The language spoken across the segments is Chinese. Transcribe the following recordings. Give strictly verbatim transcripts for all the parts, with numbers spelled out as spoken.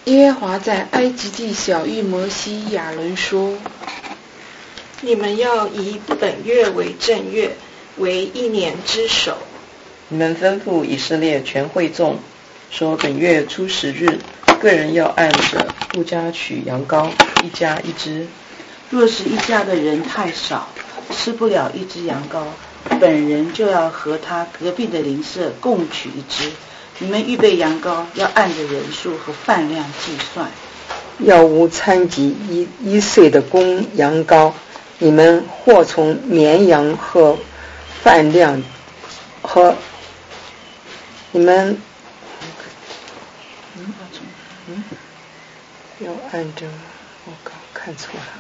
耶和华在埃及地晓谕摩西亚伦说： 你们要以本月为正月，为一年之首。 你们吩咐以色列全会众说，本月初十日，个人要按着户家取羊羔，一家一只。 若是一家的人太少，吃不了一只羊羔，本人就要和他隔壁的邻舍共取一只。你们预备羊羔要按着人数和饭量计算。 要无参及一一岁的公羊羔，你们或从绵羊和饭量和你们嗯嗯要按着，我刚看错了。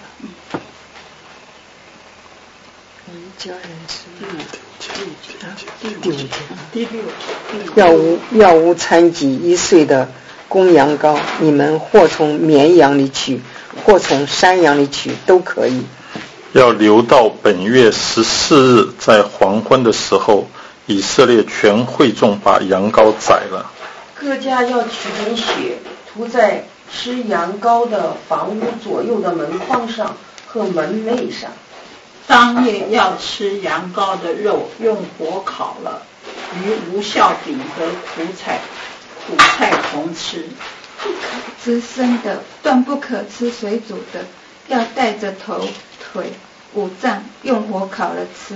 一家人吃第五天，第六天，要无要无参及一岁的公羊羔，你们或从绵羊里取，或从山羊里取，都可以。 要留到本月十四日，在黄昏的时候，以色列全会众把羊羔宰了。 各家要取点血，涂在吃羊羔的房屋左右的门框上和门楣上。 当夜要吃羊羔的肉，用火烤了，与无酵饼和苦菜苦菜同吃。 不可吃生的，断不可吃水煮的，要带着头、腿、五脏，用火烤了吃。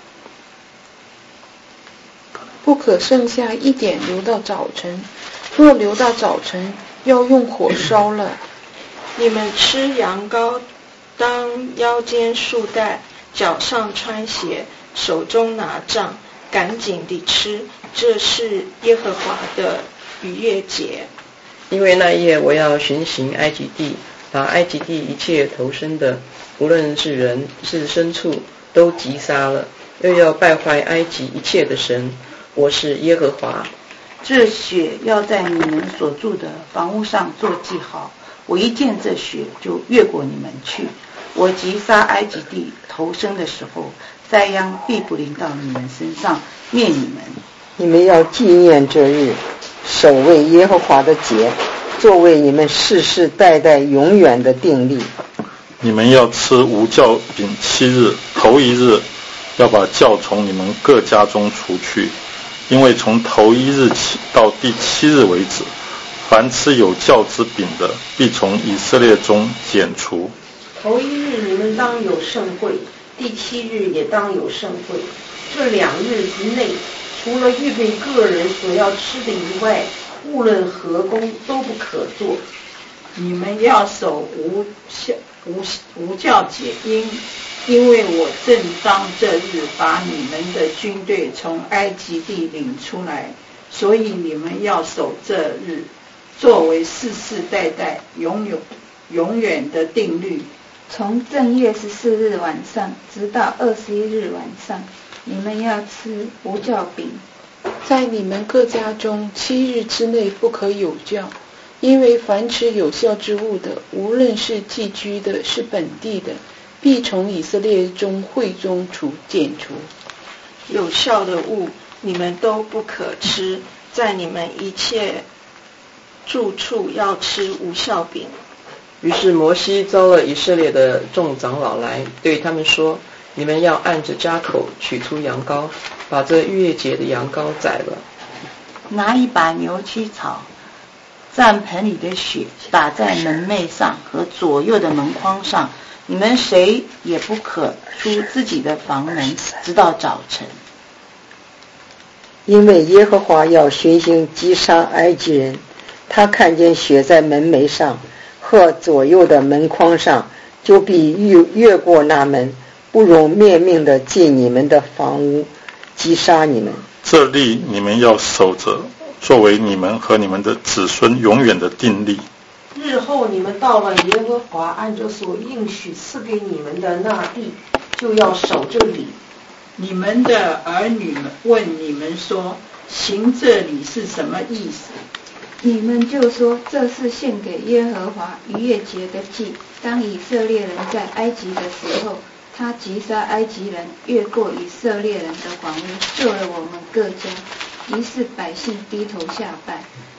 不可剩下一点留到早晨，若留到早晨，要用火烧了。 你们吃羊羔，当腰间束带，脚上穿鞋，手中拿杖，赶紧地吃，这是耶和华的逾越节。 因为那夜我要巡行埃及地，把埃及地一切投生的，无论是人是牲畜，都击杀了，又要败坏埃及一切的神。我是耶和华。 这血要在你们所住的房屋上做记号，我一见这血就越过你们去。我击杀埃及地投生的时候，灾殃必不临到你们身上，灭你们。 你们要纪念这日，守为耶和华的节，作为你们世世代代永远的定例。 你们要吃无酵饼七日，头一日要把酵从你们各家中除去，因为从头一日起到第七日为止，凡吃有酵之饼的，必从以色列中剪除。 头一日你们当有盛会，第七日也当有盛会。这两日之内，除了预备个人所要吃的以外，无论何工都不可做。 你们要守无酵无无酵节，因因为我正当这日把你们的军队从埃及地领出来，所以你们要守这日，作为世世代代永远永远的定律。 从正月十四日晚上直到二十一日晚上，你们要吃无酵饼。 在你们各家中七日之内不可有酵，因为凡吃有酵之物的，无论是寄居的，是本地的，必从以色列中会中除剪除。 有酵的物你们都不可吃，在你们一切住处要吃无酵饼。 于是摩西召了以色列的众长老来，对他们说：你们要按着家口取出羊羔，把这逾越节的羊羔宰了。 拿一把牛膝草，蘸盆里的血，打在门楣上和左右的门框上。你们谁也不可出自己的房门，直到早晨。 因为耶和华要巡行击杀埃及人，他看见血在门楣上和左右的门框上，就必越越过那门，不容灭命的进你们的房屋，击杀你们。 这例你们要守着，作为你们和你们的子孙永远的定例。 日后你们到了耶和华按着所应许赐给你们的那地，就要守这礼。 你们的儿女们问你们说，行这礼是什么意思？ 你们就说，这是献给耶和华逾越节的祭。当以色列人在埃及的时候，他击杀埃及人，越过以色列人的房屋，救了我们各家。于是百姓低头下拜。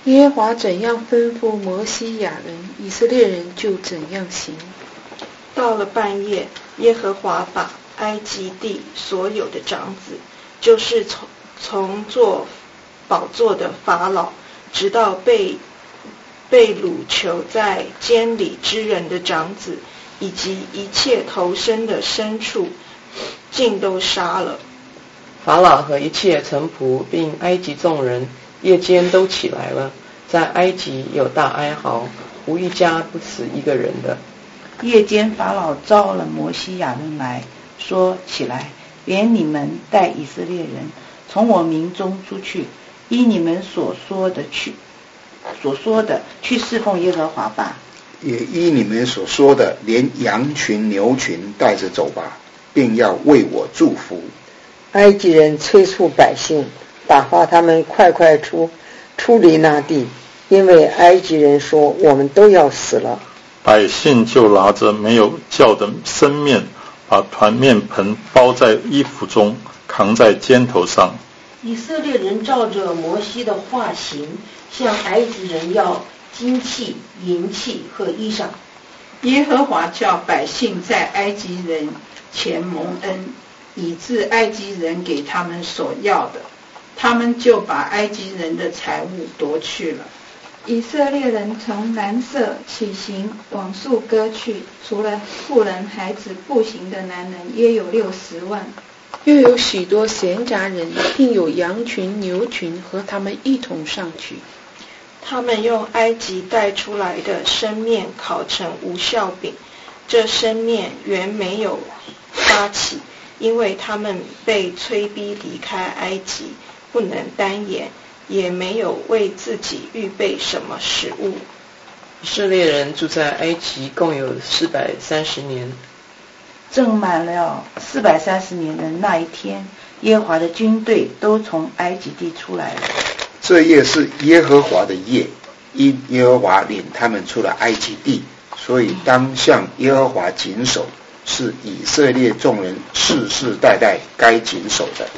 耶和华怎样吩咐摩西亚人，以色列人就怎样行。 到了半夜，耶和华把埃及地所有的长子，就是从从做宝座的法老，直到被被掳囚在监里之人的长子，以及一切投生的牲畜，尽都杀了。 法老和一切臣仆并埃及众人夜间都起来了，在埃及有大哀嚎，无一家不死一个人的。 夜间法老召了摩西亚人来说，起来，连你们带以色列人从我民中出去，依你们所说的去所说的去侍奉耶和华吧。 也依你们所说的，连羊群牛群带着走吧，并要为我祝福。 埃及人催促百姓，打发他们快快出出离那地，因为埃及人说我们都要死了。 百姓就拿着没有酵的生面，把团面盆包在衣服中，扛在肩头上。 以色列人照着摩西的话行，向埃及人要金器、银器和衣裳。 耶和华叫百姓在埃及人前蒙恩，以致埃及人给他们所要的，他们就把埃及人的财物夺去了。 以色列人从南色起行，往述歌去，除了妇人、孩子、步行的男人，约有六十万。 又有许多闲杂人，并有羊群、牛群和他们一同上去。 他们用埃及带出来的生面烤成无酵饼，这生面原没有发起，因为他们被催逼离开埃及，不能单言，也没有为自己预备什么食物。 以色列人住在埃及共有四百三十年。 正满了四百三十年的那一天，耶和华的军队都从埃及地出来了。 这夜是耶和华的夜，因耶和华领他们出了埃及地，所以当向耶和华谨守，是以色列众人世世代代该谨守的。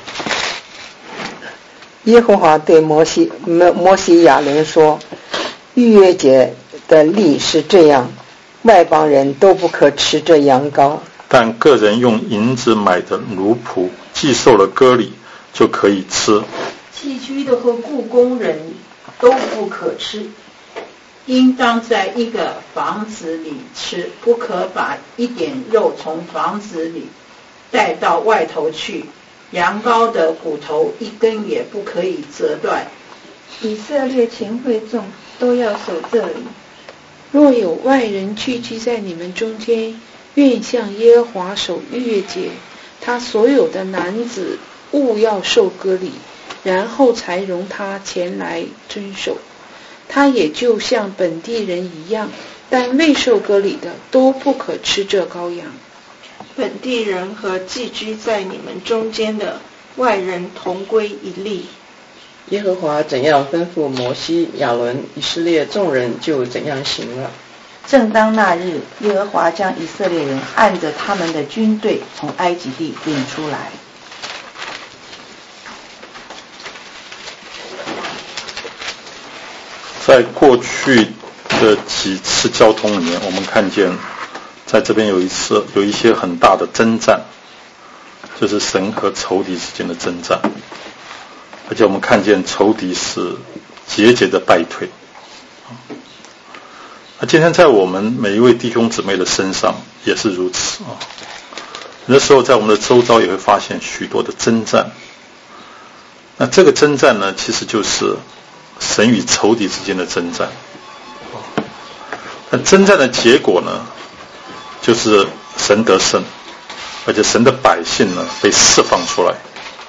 耶和华对摩西摩摩西亚人说，逾越节的例是这样，外邦人都不可吃这羊羔， 但个人用银子买的奴仆既受了割礼，就可以吃。 寄居的和雇工人都不可吃， 应当在一个房子里吃，不可把一点肉从房子里带到外头去。羊羔的骨头一根也不可以折断。 以色列全会众都要守这里。 若有外人聚集在你们中间，愿向耶和华守逾越节，他所有的男子务要受割礼，然后才容他前来遵守。他也就像本地人一样，但未受割礼的都不可吃这羔羊。 本地人和寄居在你们中间的外人同归一例。 耶和华怎样吩咐摩西、亚伦，以色列众人就怎样行了。 正当那日，耶和华将以色列人按着他们的军队从埃及地领出来。 在过去的几次交通里面，我们看见在这边有一次有一些很大的征战，就是神和仇敌之间的征战，而且我们看见仇敌是节节的败退。那今天在我们每一位弟兄姊妹的身上也是如此啊。有的时候在我们的周遭也会发现许多的征战，那这个征战呢，其实就是神与仇敌之间的征战。那征战的结果呢，就是神得胜，而且神的百姓呢被释放出来。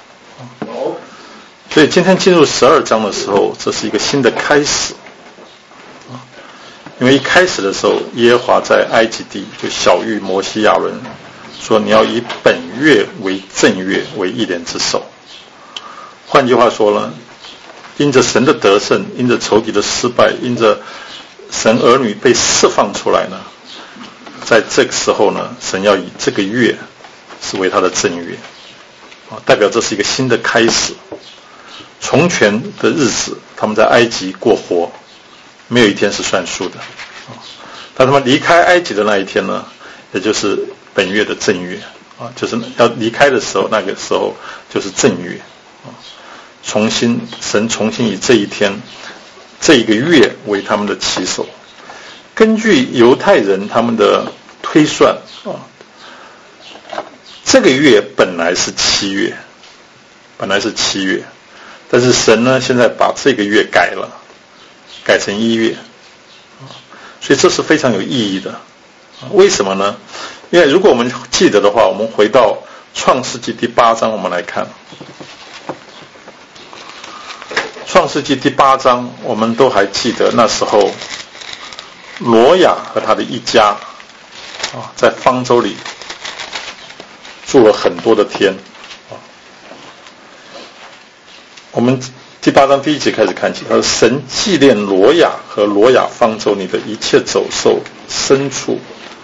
所以今天进入十二章的时候，这是一个新的开始。因为一开始的时候，耶和华在埃及地就晓谕摩西亚伦说，你要以本月为正月，为一年之首。换句话说呢，因着神的得胜，因着仇敌的失败，因着神儿女被释放出来呢，在这个时候呢，神要以这个月是为他的正月，代表这是一个新的开始。 从前的日子，他们在埃及过活，没有一天是算数的。当他们离开埃及的那一天呢，也就是本月的正月啊，就是要离开的时候，那个时候就是正月啊。重新神重新以这一天、这一个月为他们的起手。根据犹太人他们的推算啊，这个月本来是七月，本来是七月，但是神呢现在把这个月改了，改成一月，所以这是非常有意义的。为什么呢？因为如果我们记得的话，我们回到创世纪第八章，我们来看创世纪第八章，我们都还记得那时候挪亚和他的一家啊，在方舟里住了很多的天啊。我们第八章第一节开始看起，他说神纪念挪亚和挪亚方舟里的一切走兽牲畜，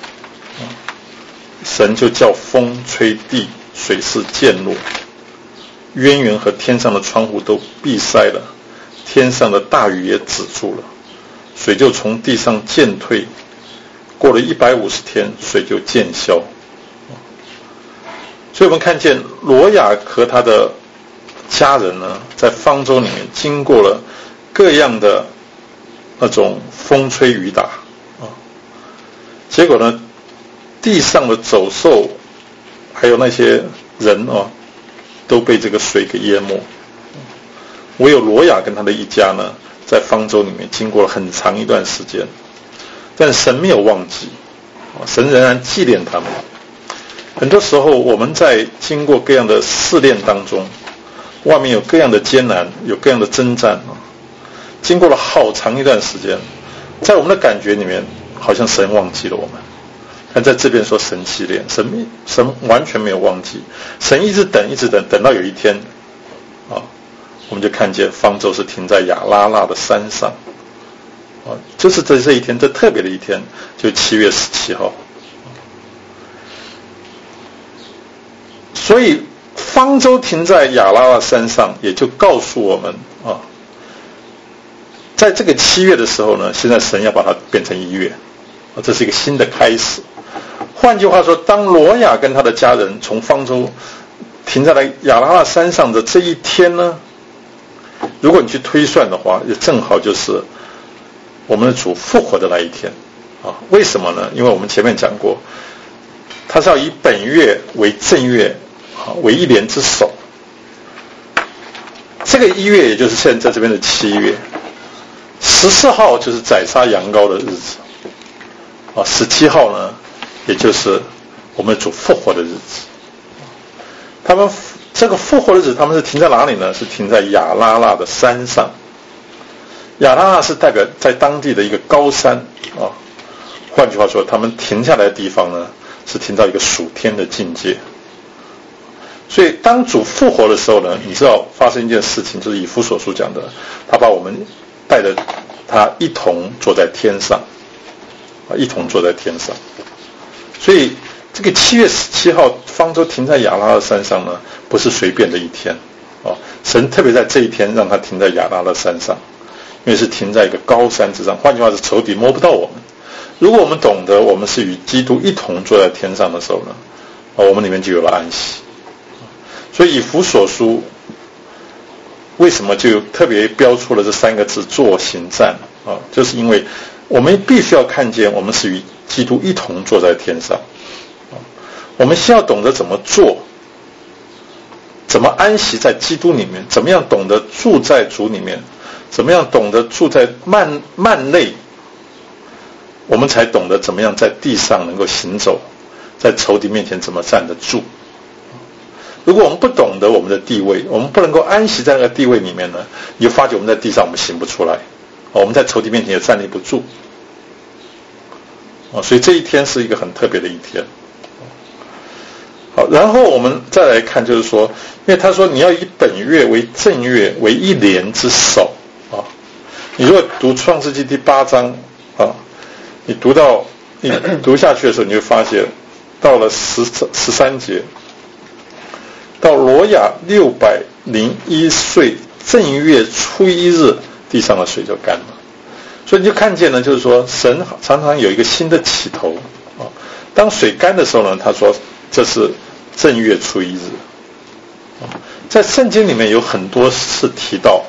神就叫风吹地，水势渐落，渊源和天上的窗户都闭塞了，天上的大雨也止住了，水就从地上渐退，过了一百五十天，水就渐消。所以我们看见挪亚和他的家人呢，在方舟里面经过了各样的那种风吹雨打啊，结果呢，地上的走兽还有那些人哦，都被这个水给淹没。唯有挪亚跟他的一家呢，在方舟里面经过了很长一段时间，但神没有忘记，神仍然纪念他们。很多时候我们在经过各样的试炼当中，外面有各样的艰难，有各样的征战，经过了好长一段时间，在我们的感觉里面好像神忘记了我们，但在这边说神纪念，神神完全没有忘记，神一直等一直等，等到有一天啊，我们就看见方舟是停在亚拉腊的山上啊，就是在这一天，这特别的一天，就七月十七号。所以方舟停在亚拉腊山上，也就告诉我们啊，在这个七月的时候呢，现在神要把它变成一月，啊，这是一个新的开始。换句话说，当挪亚跟他的家人从方舟停在了亚拉腊山上的这一天呢，如果你去推算的话，也正好就是我们的主复活的那一天啊。为什么呢？因为我们前面讲过，他是要以本月为正月，为一年之首。这个一月也就是现在这边的七月，十四号就是宰杀羊羔的日子啊，十七号呢，也就是我们主复活的日子。他们这个复活的日子，他们是停在哪里呢？是停在亚拉腊的山上。亚拉腊是代表在当地的一个高山啊。换句话说，他们停下来的地方呢，是停到一个属天的境界。所以当主复活的时候呢，你知道发生一件事情，就是以弗所书讲的，他把我们带着他一同坐在天上啊，一同坐在天上。所以这个七月十七号方舟停在亚拉腊山上呢，不是随便的一天啊，神特别在这一天让他停在亚拉腊山上，因为是停在一个高山之上，换句话是仇敌摸不到我们。如果我们懂得我们是与基督一同坐在天上的时候呢，啊，我们里面就有了安息。所以以弗所书为什么就特别标出了这三个字坐行站啊？就是因为我们必须要看见我们是与基督一同坐在天上啊，我们先要懂得怎么做，怎么安息在基督里面，怎么样懂得住在主里面，怎么样懂得住在幔幔内，我们才懂得怎么样在地上能够行走，在仇敌面前怎么站得住。如果我们不懂得我们的地位，我们不能够安息在那个地位里面呢，你就发觉我们在地上我们行不出来，我们在仇敌面前也站立不住。所以这一天是一个很特别的一天。好，然后我们再来看，就是说，因为他说你要以本月为正月，为一年之首啊。你如果读创世纪第八章啊，你读到你读下去的时候，你会发现到了十十三节，到挪亚六百零一岁正月初一日，地上的水就干了。所以你就看见呢，就是说神常常有一个新的起头啊。当水干的时候呢，他说这是正月初一日。在圣经里面有很多次提到，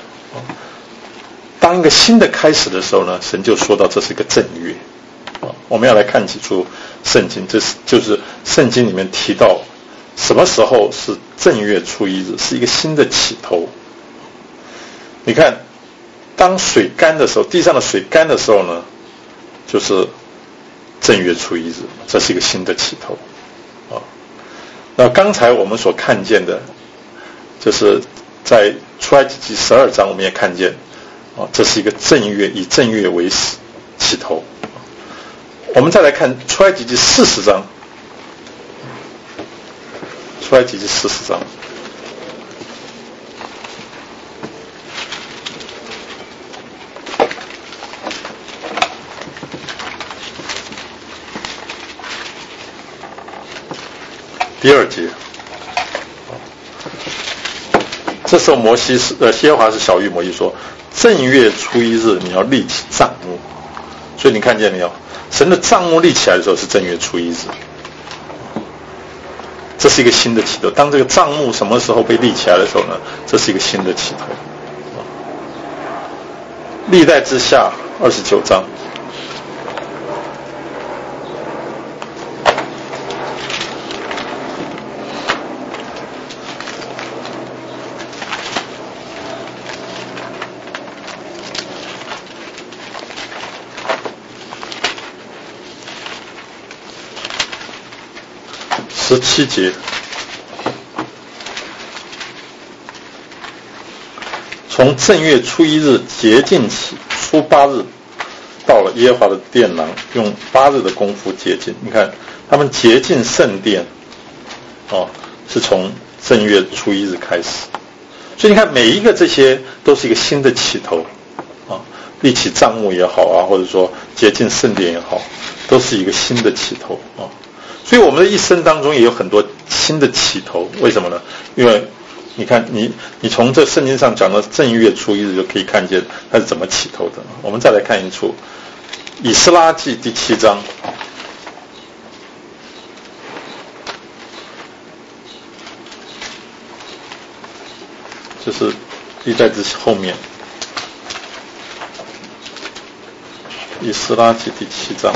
当一个新的开始的时候呢，神就说到这是一个正月。我们要来看几处圣经，这是就是圣经里面提到什么时候是正月初一日，是一个新的起头。你看，当水干的时候，地上的水干的时候呢，就是正月初一日，这是一个新的起头啊。那刚才我们所看见的，就是在出埃及记十二章，我们也看见啊，这是一个正月，以正月为起头。我们再来看出埃及记四十章，出埃及记四十章。第二节，这时候摩西是呃，耶和华是晓谕摩西说，正月初一日你要立起帐幕。所以你看见没有？神的帐幕立起来的时候是正月初一日，这是一个新的起头。当这个帐幕什么时候被立起来的时候呢？这是一个新的起头。历代之下二十九章。十七节，从正月初一日洁净起，初八日到了耶和华的殿廊，用八日的功夫洁净。你看，他们洁净圣殿，哦，是从正月初一日开始。所以你看，每一个这些都是一个新的起头啊，立起帐幕也好啊，或者说洁净圣殿也好，都是一个新的起头啊。所以我们的一生当中也有很多新的起头，为什么呢？因为你看，你你从这圣经上讲的正月初一日就可以看见它是怎么起头的。我们再来看一处以斯拉记第七章，就是历代之后面，以斯拉记第七章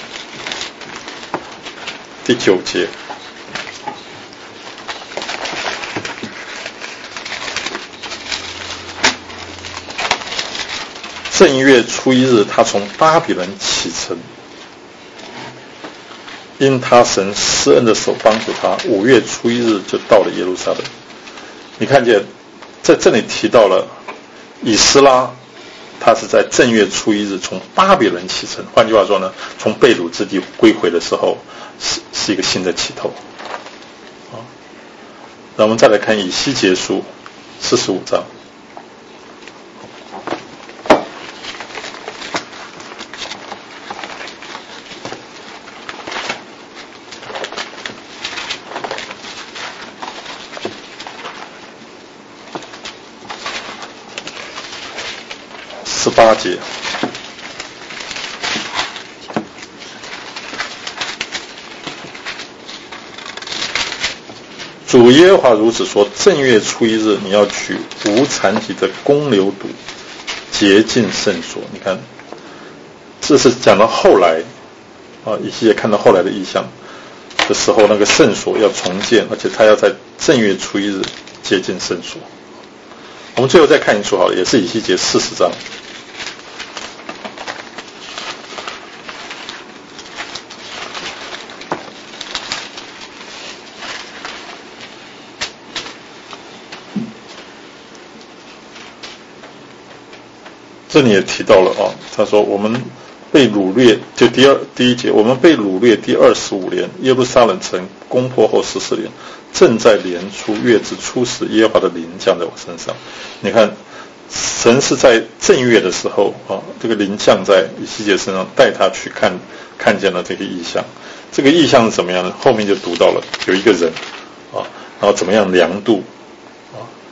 第九节，正月初一日，他从巴比伦启程，因他神施恩的手帮助他，五月初一日就到了耶路撒冷。你看见在这里提到了以斯拉，他是在正月初一日从巴比伦启程，换句话说呢，从被掳之地归回的时候，是是一个新的起头。啊，那我们再来看以西结书四十五章。十八节，主耶和华如此说：正月初一日，你要取无残疾的公牛犊，洁净圣所。你看，这是讲到后来啊，以西结看到后来的意象的时候，那个圣所要重建，而且他要在正月初一日洁净圣所。我们最后再看一处好了，也是以西结四十章。这里也提到了啊，他说我们被掳掠，就第二第一节，我们被掳掠第二十五年，耶路撒冷城攻破后十四年，正在年初月之初时，耶和华的灵降在我身上。你看，神是在正月的时候啊，这个灵降在以西结身上，带他去看看见了这个异象。这个异象是怎么样呢？后面就读到了有一个人啊，然后怎么样量度啊，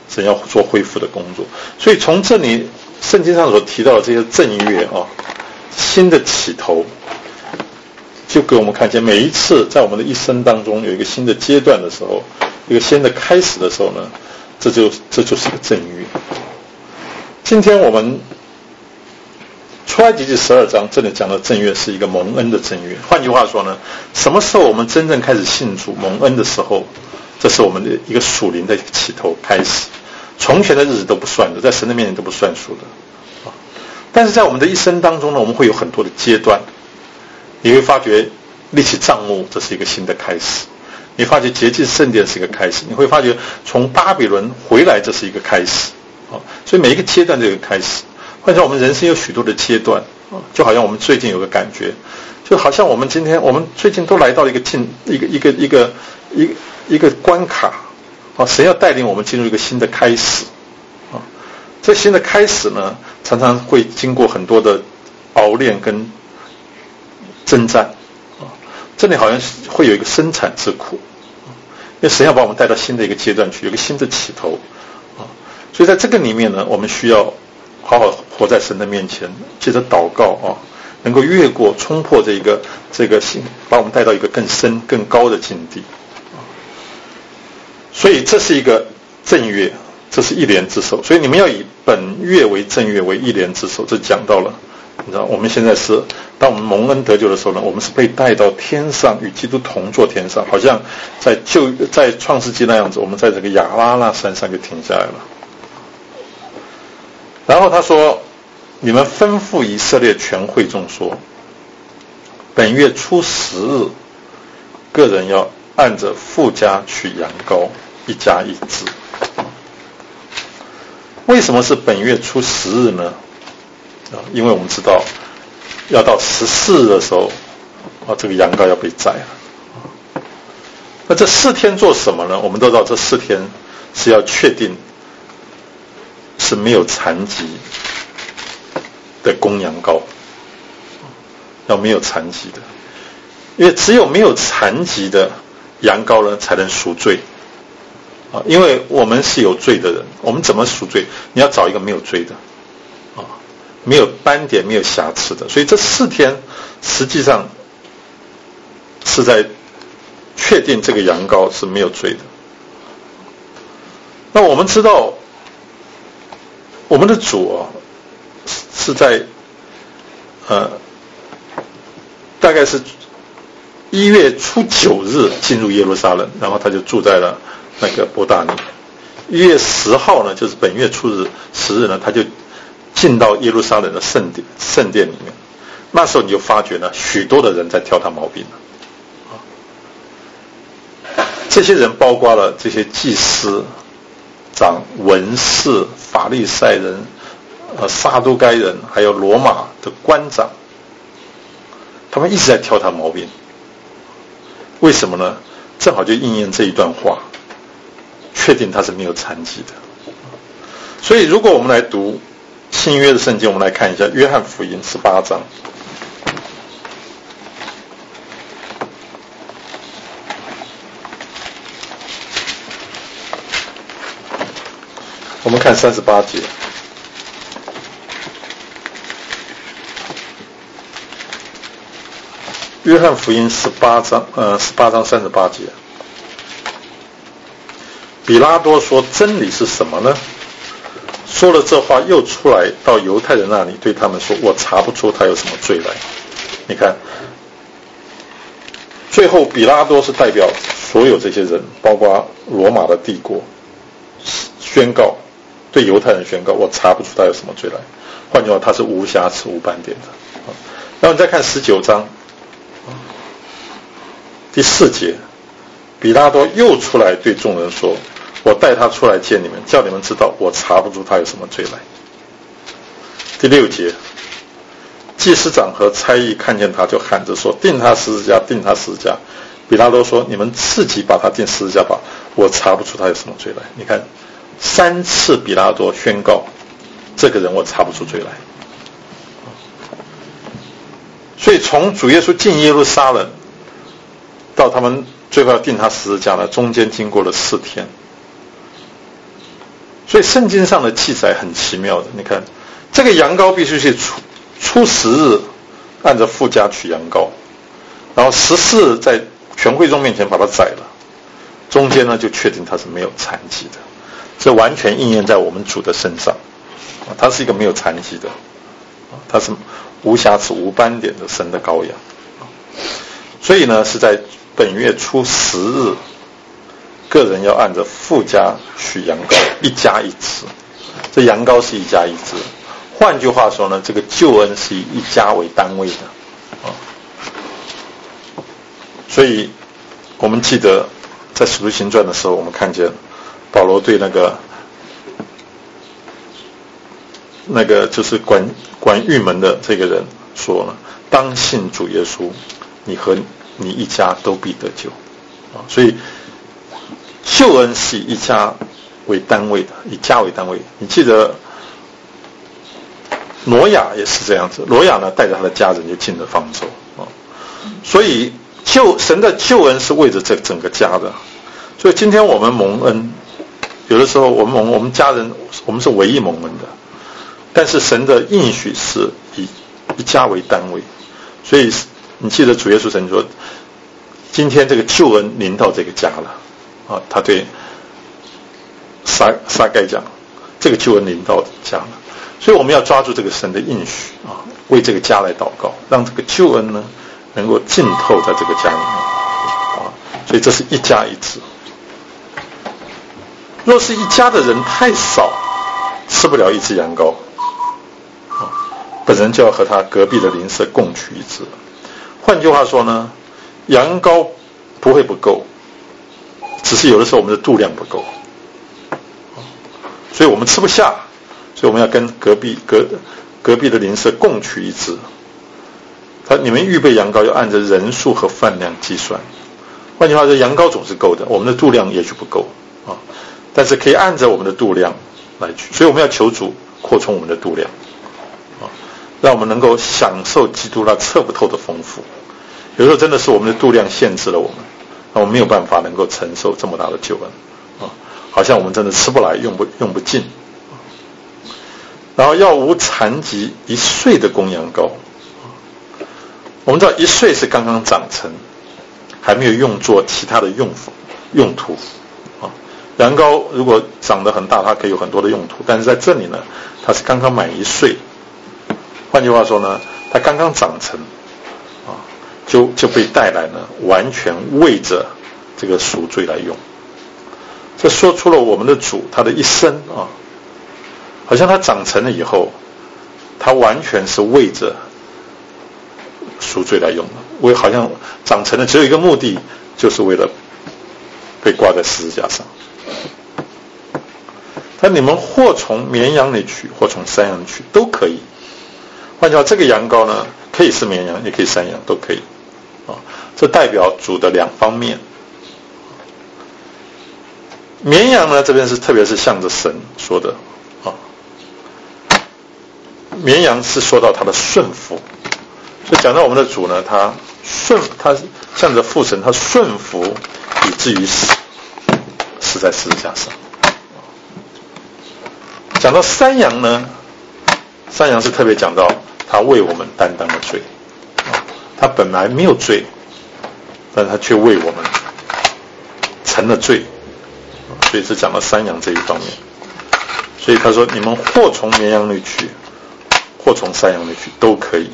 神要做恢复的工作。所以从这里圣经上所提到的这些正月啊，新的起头，就给我们看见每一次在我们的一生当中有一个新的阶段的时候，一个新的开始的时候呢，这就这就是一个正月。今天我们出埃及记十二章这里讲的正月是一个蒙恩的正月。换句话说呢，什么时候我们真正开始信主蒙恩的时候，这是我们的一个属灵的起头开始。从前的日子都不算的，在神的面前都不算数的。但是在我们的一生当中呢，我们会有很多的阶段。你会发觉立起帐幕，这是一个新的开始。你发觉洁净圣殿是一个开始。你会发觉从巴比伦回来，这是一个开始。所以每一个阶段都有一个开始。换成我们人生有许多的阶段，就好像我们最近有个感觉，就好像我们今天我们最近都来到一个进一个一个一个一个一个关卡，啊，神要带领我们进入一个新的开始，啊，这新的开始呢，常常会经过很多的熬炼跟征战，啊，这里好像会有一个生产之苦，因为神要把我们带到新的一个阶段去，有一个新的起头，啊，所以在这个里面呢，我们需要好好活在神的面前，接着祷告啊，能够越过冲破这个这个心，把我们带到一个更深更高的境地。所以这是一个正月，这是一年之首。所以你们要以本月为正月，为一年之首。这讲到了，你知道，我们现在是当我们蒙恩得救的时候呢，我们是被带到天上，与基督同坐天上，好像在旧在创世纪那样子，我们在这个亚拉那山上就停下来了。然后他说，你们吩咐以色列全会众说，本月初十日，个人要按着父家取羊羔，一家一只。为什么是本月初十日呢？因为我们知道要到十四日的时候，啊，这个羊羔要被宰了。那这四天做什么呢？我们都知道这四天是要确定是没有残疾的公羊羔，要没有残疾的，因为只有没有残疾的羊羔呢才能赎罪啊！因为我们是有罪的人，我们怎么赎罪？你要找一个没有罪的啊，没有斑点、没有瑕疵的。所以这四天实际上是在确定这个羊羔是没有罪的。那我们知道，我们的主啊是在呃大概是一月初九日进入耶路撒冷，然后他就住在了那个伯大尼。一月十号呢，就是本月初日十日呢，他就进到耶路撒冷的圣殿圣殿里面。那时候你就发觉呢，许多的人在挑他毛病了。这些人包括了这些祭司长、文士、法利赛人、呃撒都该人，还有罗马的官长，他们一直在挑他毛病。为什么呢？正好就应验这一段话，确定他是没有残疾的。所以如果我们来读新约的圣经，我们来看一下约翰福音十八章。我们看三十八节。约翰福音十八章，呃，十八章三十八节。比拉多说：“真理是什么呢？”说了这话，又出来到犹太人那里，对他们说：“我查不出他有什么罪来。”你看，最后比拉多是代表所有这些人，包括罗马的帝国，宣告对犹太人宣告：“我查不出他有什么罪来。”换句话，他是无瑕疵、无斑点的。然后你再看十九章。第四节，比拉多又出来对众人说：“我带他出来见你们，叫你们知道我查不出他有什么罪来。”第六节，祭司长和差役看见他，就喊着说：“钉他十字架，钉他十字架！”比拉多说：“你们自己把他钉十字架吧，我查不出他有什么罪来。”你看，三次比拉多宣告，这个人我查不出罪来。所以从主耶稣进耶路撒冷到他们最后要钉他十字架呢，中间经过了四天。 所以圣经上的记载很奇妙的，你看这个羊羔必须是初初十日按着父家取羊羔，然后十四日在全会众面前把它宰了，中间呢就确定它是没有残疾的，这完全应验在我们主的身上，它是一个没有残疾的，它是无瑕疵无斑点的神的羔羊。所以呢是在本月初十日，个人要按着父家取羊羔，一家一只，这羊羔是一家一只，换句话说呢，这个救恩是以一家为单位的啊。所以我们记得在使徒行传的时候，我们看见保罗对那个那个就是管管狱门的这个人说呢，当信主耶稣，你和你一家都必得救啊。所以救恩是以一家为单位的，以家为单位。你记得挪亚也是这样子，挪亚呢带着他的家人就进了方舟啊。所以救神的救恩是为着这整个家的。所以今天我们蒙恩，有的时候我们蒙我们家人，我们是唯一蒙恩的，但是神的应许是以一家为单位。所以你记得主耶稣曾说，今天这个救恩临到这个家了啊，他对撒撒该讲，这个救恩临到家了。所以我们要抓住这个神的应许啊，为这个家来祷告，让这个救恩呢能够浸透在这个家里面啊。所以这是一家一只。若是一家的人太少，吃不了一只羊羔啊，本人就要和他隔壁的邻舍共取一只。换句话说呢，羊羔不会不够，只是有的时候我们的度量不够，所以我们吃不下，所以我们要跟隔壁隔隔壁的邻舍共取一只。他你们预备羊羔要按照人数和饭量计算。换句话说，羊羔总是够的，我们的度量也许不够啊，但是可以按照我们的度量来取。所以我们要求主扩充我们的度量啊，让我们能够享受基督那测不透的丰富。有时候真的是我们的度量限制了我们，那我们没有办法能够承受这么大的救恩啊，好像我们真的吃不来用不用不尽。然后要无残疾一岁的公羊羔，我们知道一岁是刚刚长成，还没有用作其他的用用途啊。羊羔如果长得很大，它可以有很多的用途，但是在这里呢，它是刚刚满一岁。换句话说呢，它刚刚长成啊，就就被带来呢，完全为着这个赎罪来用。这说出了我们的主他的一生啊，好像他长成了以后，他完全是为着赎罪来用的。为好像长成了只有一个目的，就是为了被挂在十字架上。但你们或从绵羊里取，或从山羊里取，都可以。换句话，这个羊羔呢，可以是绵羊，也可以山羊，都可以啊。这代表主的两方面。绵羊呢，这边是特别是向着神说的啊。绵羊是说到他的顺服，所以讲到我们的主呢，他顺，他向着父神，他顺服以至于死，死在十字架上。讲到山羊呢，山羊是特别讲到他为我们担当的罪，他本来没有罪，但他却为我们成了罪，所以是讲到山羊这一方面。所以他说，你们或从绵羊里取，或从山羊里取，都可以。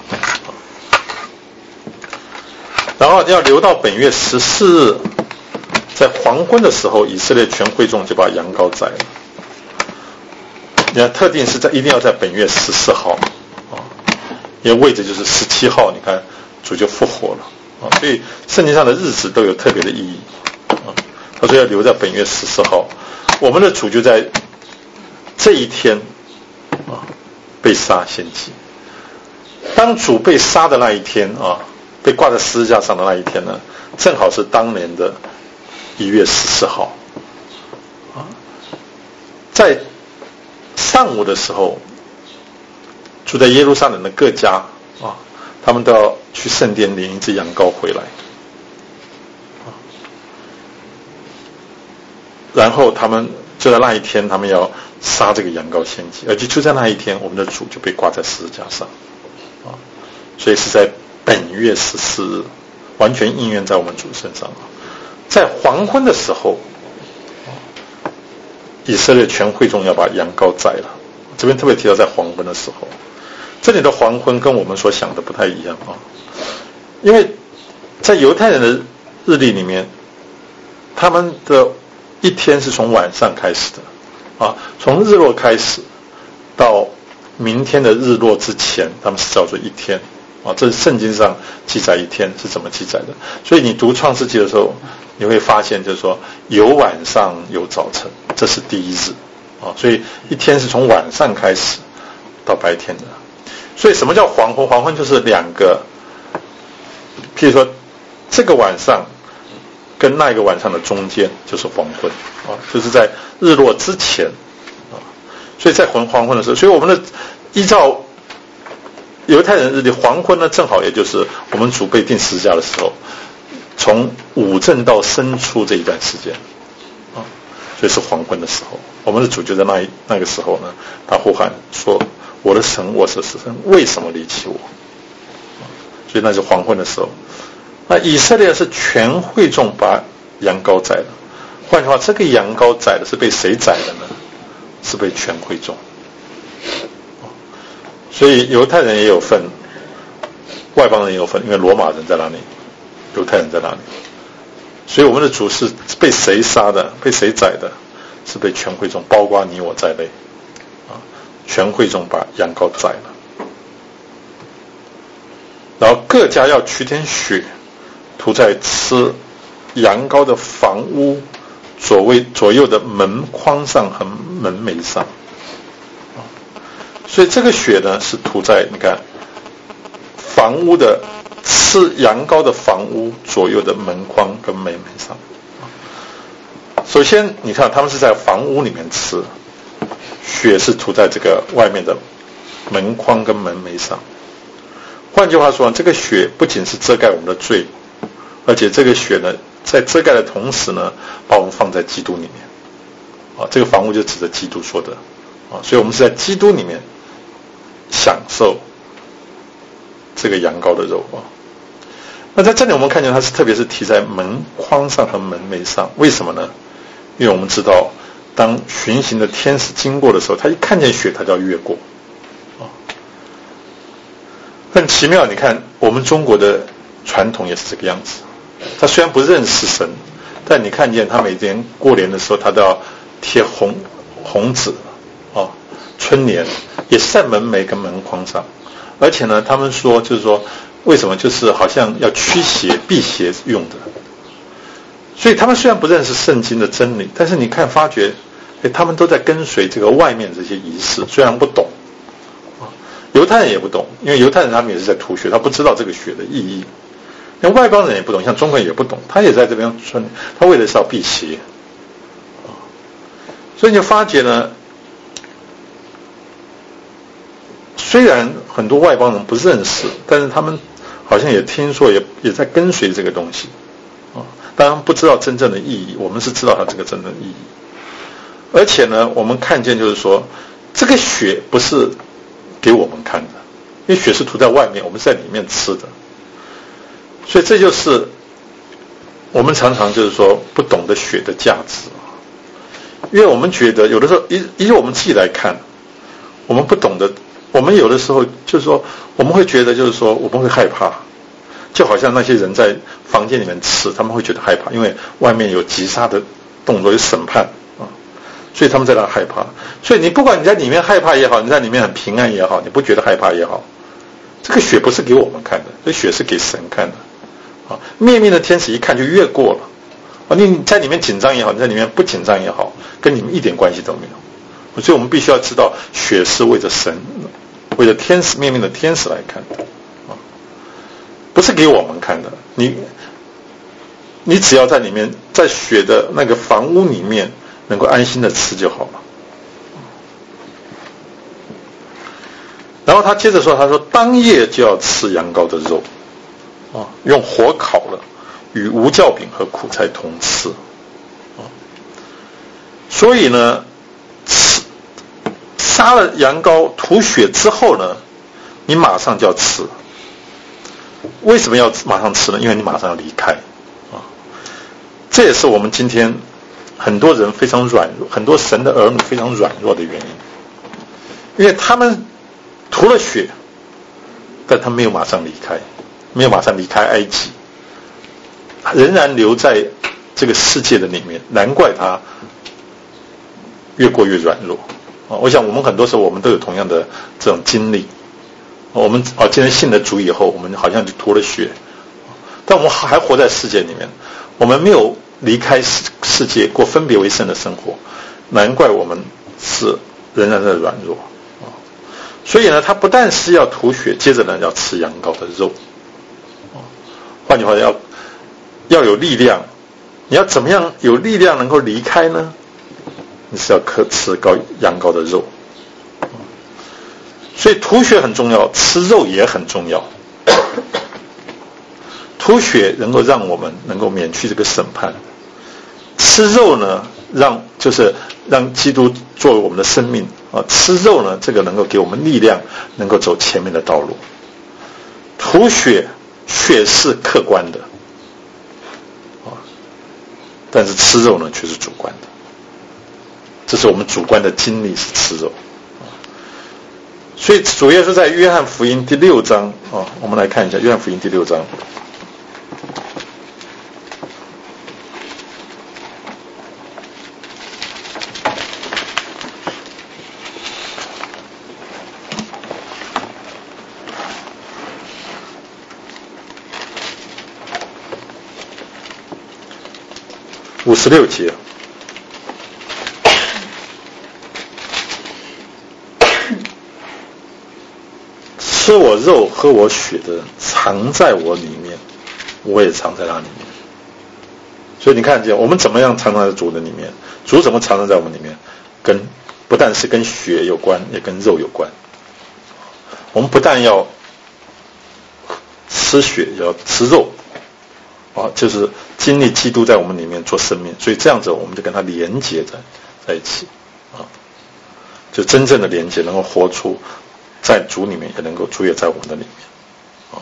然后要留到本月十四日，在黄昏的时候，以色列全会众就把羊羔宰了。你看，特定是在一定要在本月十四号啊，因为位置就是十七号，你看主就复活了啊，所以圣经上的日子都有特别的意义啊。他说要留在本月十四号，我们的主就在这一天啊被杀献祭。当主被杀的那一天啊，被挂在十字架上的那一天呢，正好是当年的一月十四号啊，在上午的时候，住在耶路撒冷的各家啊，他们都要去圣殿领一只羊羔回来，啊，然后他们就在那一天他们要杀这个羊羔献祭，而且就在那一天我们的主就被挂在十字架上啊，所以是在本月十四日，完全应验在我们主身上。在黄昏的时候，以色列全会众要把羊羔宰了，这边特别提到在黄昏的时候，这里的黄昏跟我们所想的不太一样啊，因为在犹太人的日历里面，他们的一天是从晚上开始的啊，从日落开始到明天的日落之前，他们是叫做一天啊，这是圣经上记载一天是怎么记载的。所以你读创世纪的时候，你会发现就是说有晚上有早晨，这是第一日啊，所以一天是从晚上开始到白天的。所以什么叫黄昏？黄昏就是两个，譬如说这个晚上跟那一个晚上的中间就是黄昏啊，就是在日落之前啊，所以在黄黄昏的时候，所以我们的依照犹太人日历，黄昏呢正好也就是我们主被钉十字架的时候，从午正到申初这一段时间啊，所以是黄昏的时候，我们的主就在那一那个时候呢，他呼喊说：“我的神，我是神，为什么离弃我？”所以那是黄昏的时候。那以色列是全会众把羊羔宰了，换句话，这个羊羔宰的是被谁宰的呢？是被全会众。所以犹太人也有份，外邦人也有份，因为罗马人在那里，犹太人在那里。所以我们的主是被谁杀的？被谁宰的？是被全会众，包括你我在内啊，全会众把羊羔宰了。然后各家要取点血，涂在吃羊羔的房屋左位左右的门框上和门楣上。所以这个血呢是涂在你看房屋的吃羊羔的房屋左右的门框跟门楣上。首先你看他们是在房屋里面吃，血是涂在这个外面的门框跟门楣上。换句话说，这个血不仅是遮盖我们的罪，而且这个血呢在遮盖的同时呢把我们放在基督里面啊，这个房屋就指着基督说的啊，所以我们是在基督里面享受这个羊羔的肉啊。那在这里我们看见它是特别是提在门框上和门楣上，为什么呢？因为我们知道当巡行的天使经过的时候，他一看见血他就要越过啊。很奇妙，你看我们中国的传统也是这个样子，他虽然不认识神，但你看见他每年过年的时候他都要贴红红纸啊，春联也是在门楣跟门框上。而且呢他们说就是说为什么就是好像要驱邪辟邪用的，所以他们虽然不认识圣经的真理，但是你看发觉诶他们都在跟随这个外面这些仪式，虽然不懂啊，犹太人也不懂，因为犹太人他们也是在涂血，他不知道这个血的意义，连外邦人也不懂，像中国人也不懂，他也在这边穿，他为的是要辟邪啊，所以你就发觉呢，虽然很多外邦人不认识，但是他们好像也听说也也在跟随这个东西啊，当然不知道真正的意义，我们是知道它这个真正的意义。而且呢我们看见就是说这个血不是给我们看的，因为血是涂在外面，我们是在里面吃的，所以这就是我们常常就是说不懂得血的价值，因为我们觉得有的时候以以我们自己来看，我们不懂得，我们有的时候就是说我们会觉得就是说我们会害怕，就好像那些人在房间里面吃，他们会觉得害怕，因为外面有击杀的动作，有审判啊，所以他们在那害怕。所以你不管你在里面害怕也好，你在里面很平安也好，你不觉得害怕也好，这个血不是给我们看的，这血是给神看的啊。灭命的天使一看就越过了啊，你在里面紧张也好，你在里面不紧张也好，跟你们一点关系都没有。所以我们必须要知道，血是为着神，为了天使灭命的天使来看的啊，不是给我们看的。你你只要在里面，在血的那个房屋里面能够安心的吃就好了。然后他接着说，他说当夜就要吃羊羔的肉啊，用火烤了，与无酵饼和苦菜同吃啊。 所以呢，吃杀了羊羔吐血之后呢，你马上就要吃。为什么要马上吃呢？因为你马上要离开啊。这也是我们今天很多人非常软弱，很多神的儿女非常软弱的原因，因为他们吐了血，但他没有马上离开，没有马上离开埃及，仍然留在这个世界的里面，难怪他越过越软弱啊。我想我们很多时候我们都有同样的这种经历。我们啊，今天信了主以后，我们好像就吐了血，但我们还活在世界里面，我们没有离开世世界过分别为圣的生活，难怪我们是仍然在软弱啊。所以呢，他不但是要吐血，接着呢要吃羊羔的肉啊。换句话说，要要有力量。你要怎么样有力量能够离开呢？你是要可吃羔羊羔的肉。所以吐血很重要，吃肉也很重要。吐血能够让我们能够免去这个审判，吃肉呢，让就是让基督作为我们的生命啊。吃肉呢，这个能够给我们力量，能够走前面的道路。吐血，血是客观的啊，但是吃肉呢却是主观的。这是我们主观的经历是吃肉。所以主耶稣在约翰福音第六章啊，我们来看一下约翰福音第六章。五十六节。吃我肉喝我血的人藏在我里面，我也藏在他里面。所以你看见我们怎么样藏在主的里面，主怎么藏在我们里面，跟不但是跟血有关，也跟肉有关。我们不但要吃血，也要吃肉啊，就是经历基督在我们里面做生命，所以这样子我们就跟他连接在在一起啊，就真正的连接，能够活出在主里面，也能够主也在我们的里面啊。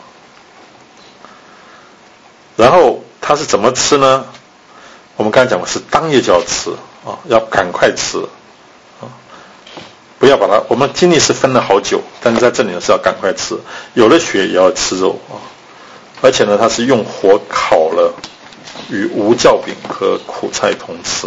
然后他是怎么吃呢？我们刚才讲过，是当夜就要吃啊，要赶快吃啊，不要把它。我们经历是分了好久，但是在这里呢是要赶快吃，有了血也要吃肉啊。而且呢，它是用火烤了，与无酵饼和苦菜同吃。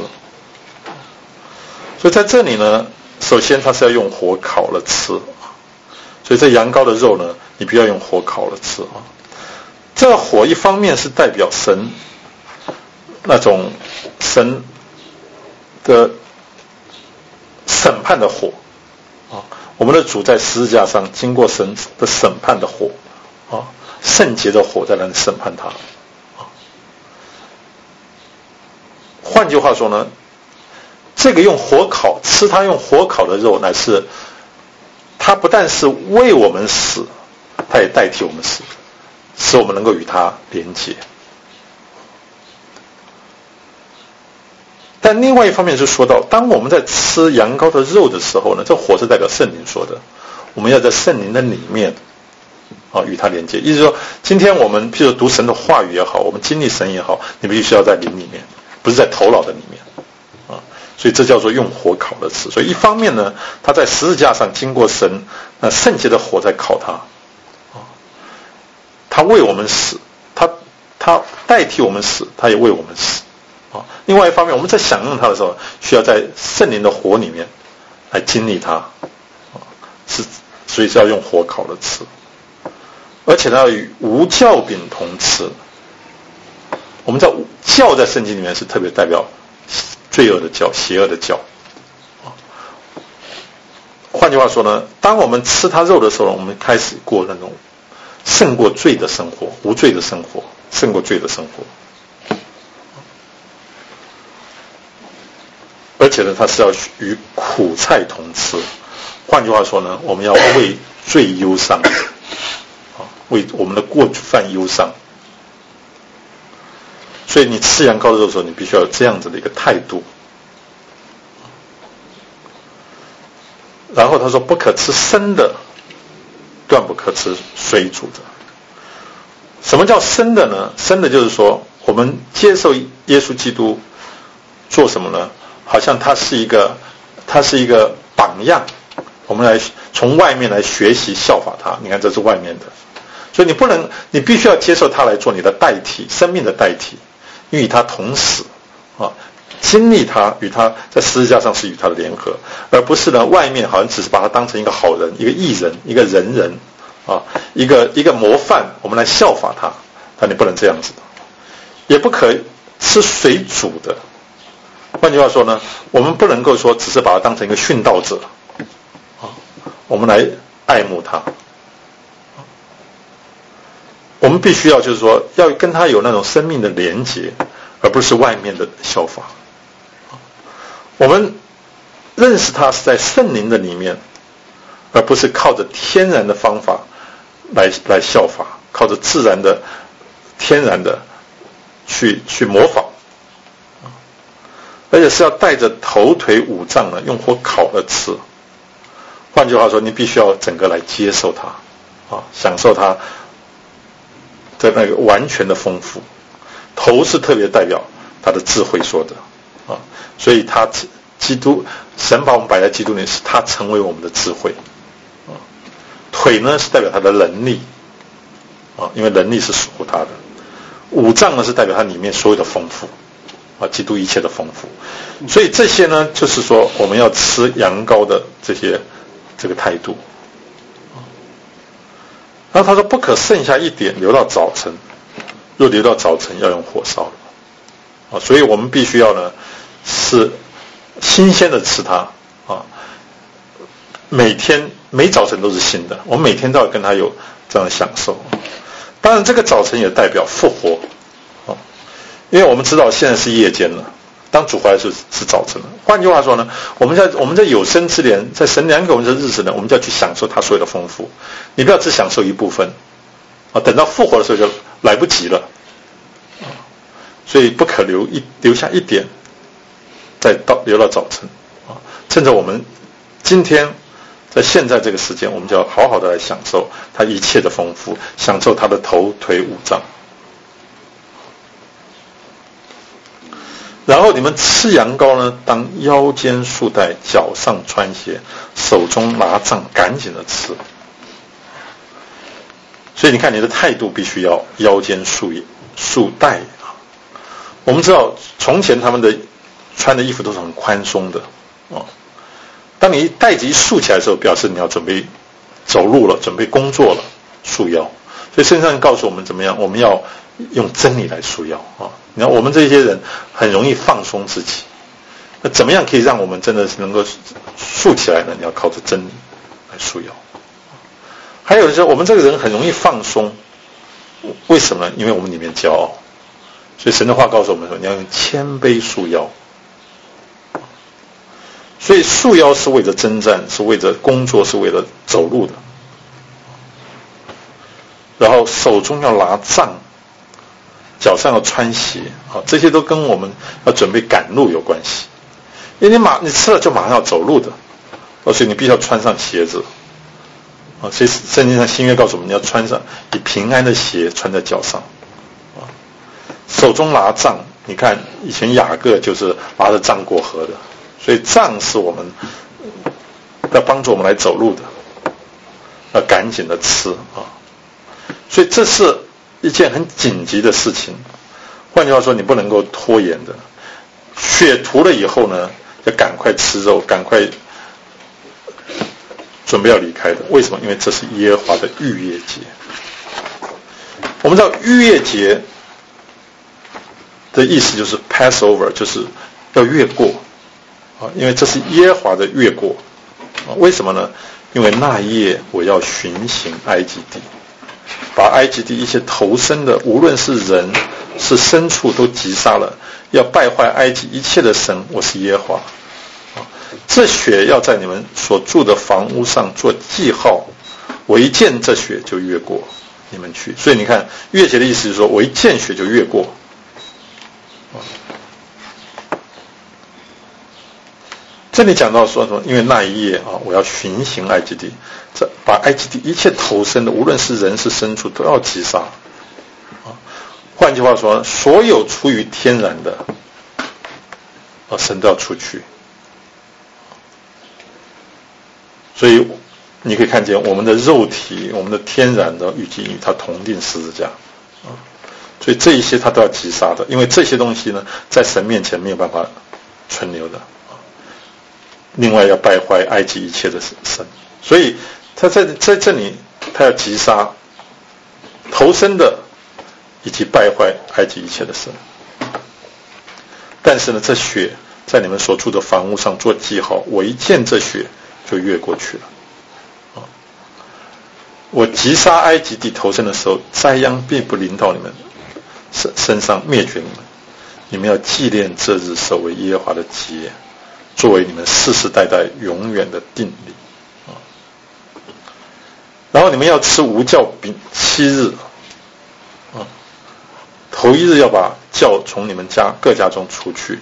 所以在这里呢，首先它是要用火烤了吃。所以这羊羔的肉呢，你不要用火烤了吃啊。这个火一方面是代表神那种神的审判的火啊，我们的主在十字架上经过神的审判的火啊，圣洁的火在那里审判他啊。换句话说呢，这个用火烤吃他用火烤的肉，乃是他不但是为我们死，他也代替我们死，使我们能够与他连结。但另外一方面是说到，当我们在吃羊羔的肉的时候呢，这火是代表圣灵说的，我们要在圣灵的里面啊与他连接。意思说，今天我们譬如读神的话语也好，我们经历神也好，你必须要在灵里面，不是在头脑的里面啊。所以这叫做用火烤的吃。所以一方面呢，他在十字架上经过神那圣洁的火在烤他啊，他为我们死，他他代替我们死，他也为我们死啊。另外一方面，我们在享用它的时候，需要在圣灵的火里面来经历它啊，是所以是要用火烤的吃，而且呢要与无酵饼同吃。我们在酵在圣经里面是特别代表罪恶的酵，邪恶的酵啊。换句话说呢，当我们吃它肉的时候，我们开始过那种胜过罪的生活，无罪的生活，胜过罪的生活。而且呢，它是要与苦菜同吃。换句话说呢，我们要为罪忧伤，啊，为我们的过犯忧伤。所以你吃羊羔的肉的时候，你必须要有这样子的一个态度。 然后他说不可吃生的，断不可吃水煮的。什么叫生的呢？生的就是说我们接受耶稣基督做什么呢？好像他是一个他是一个榜样，我们来从外面来学习效法他。你看这是外面的，所以你不能，你必须要接受他来做你的代替，生命的代替，因为与他同死啊，经历他，与他在十字架上是与他的联合，而不是呢外面好像只是把他当成一个好人，一个义人，一个仁人啊，一个一个模范，我们来效法他。但你不能这样子的，也不可吃水煮的。换句话说呢，我们不能够说只是把他当成一个殉道者啊，我们来爱慕他。我们必须要就是说要跟他有那种生命的连结，而不是外面的效法。我们认识他是在圣灵的里面，而不是靠着天然的方法来来效法，靠着自然的天然的去去模仿，而且是要带着头腿五脏呢，用火烤了吃。换句话说，你必须要整个来接受它啊，享受它的那个完全的丰富。头是特别代表他的智慧说的啊，所以他基督神把我们摆在基督里，是他成为我们的智慧啊。腿呢是代表他的能力啊，因为能力是属乎他的。五脏呢是代表他里面所有的丰富啊，基督一切的丰富。所以这些呢，就是说我们要吃羊羔的这些这个态度。然后他说不可剩下一点留到早晨，若留到早晨要用火烧了啊，所以我们必须要呢是新鲜的吃它啊，每天每早晨都是新的，我们每天都要跟它有这样的享受。当然这个早晨也代表复活啊，因为我们知道现在是夜间了，当主回来是是早晨了。换句话说呢，我们在我们在有生之年，在神量给我们的日子呢，我们就要去享受他所有的丰富。你不要只享受一部分啊，等到复活的时候就来不及了啊，所以不可留一留下一点，再到留到早晨啊，趁着我们今天在现在这个时间，我们就要好好的来享受他一切的丰富，享受他的头腿五脏。然后你们吃羊羔呢，当腰间束带，脚上穿鞋，手中拿杖，赶紧的吃。所以你看你的态度必须要腰间束束带啊。我们知道从前他们的穿的衣服都是很宽松的啊，当你带子一束起来的时候，表示你要准备走路了，准备工作了，束腰。所以圣经上告诉我们怎么样，我们要用真理来束腰啊。你看我们这些人很容易放松自己，那怎么样可以让我们真的是能够束起来呢？你要靠着真理来束腰。还有就是我们这个人很容易放松，为什么呢？因为我们里面骄傲。所以神的话告诉我们说，你要用谦卑束腰。所以束腰是为了征战，是为了工作，是为了走路的。然后手中要拿杖，脚上要穿鞋啊，这些都跟我们要准备赶路有关系。因为你马你吃了就马上要走路的，所以你必须要穿上鞋子啊。所以圣经上新约告诉我们，你要穿上以平安的鞋穿在脚上啊。手中拿杖，你看以前雅各就是拿着杖过河的，所以杖是我们要帮助我们来走路的，要赶紧的吃啊。所以这是一件很紧急的事情，换句话说，你不能够拖延的。血涂了以后呢，要赶快吃肉，赶快准备要离开的。为什么？因为这是耶和华的逾越节。我们知道逾越节的意思就是 Passover， 就是要越过啊，因为这是耶和华的越过啊。为什么呢？因为那夜我要巡行埃及地，把埃及地一切投生的，无论是人是牲畜，都击杀了，要败坏埃及一切的神，我是耶和华啊。这血要在你们所住的房屋上做记号，我一见这血就越过你们去。所以你看越节的意思是说，我一见血就越过啊。 这里讲到说什么？因为那一夜啊，我要巡行埃及地，这把埃及地一切投生的，无论是人是牲畜，都要击杀。啊，换句话说，所有出于天然的，啊，神都要出去。所以你可以看见我们的肉体，我们的天然的预计与它同定十字架。啊，所以这一些他都要击杀的，因为这些东西呢，在神面前没有办法存留的。另外要败坏埃及一切的神，所以他在在这里他要击杀投生的以及败坏埃及一切的神。但是呢，这血在你们所住的房屋上做记号，我一见这血就越过去了。我击杀埃及地投生的时候，灾殃并不临到你们身身上灭绝你们，你们要纪念这日，守为耶和华的节，作为你们世世代代永远的定理。然后你们要吃无酵饼七日，头一日要把酵从你们家各家中除去。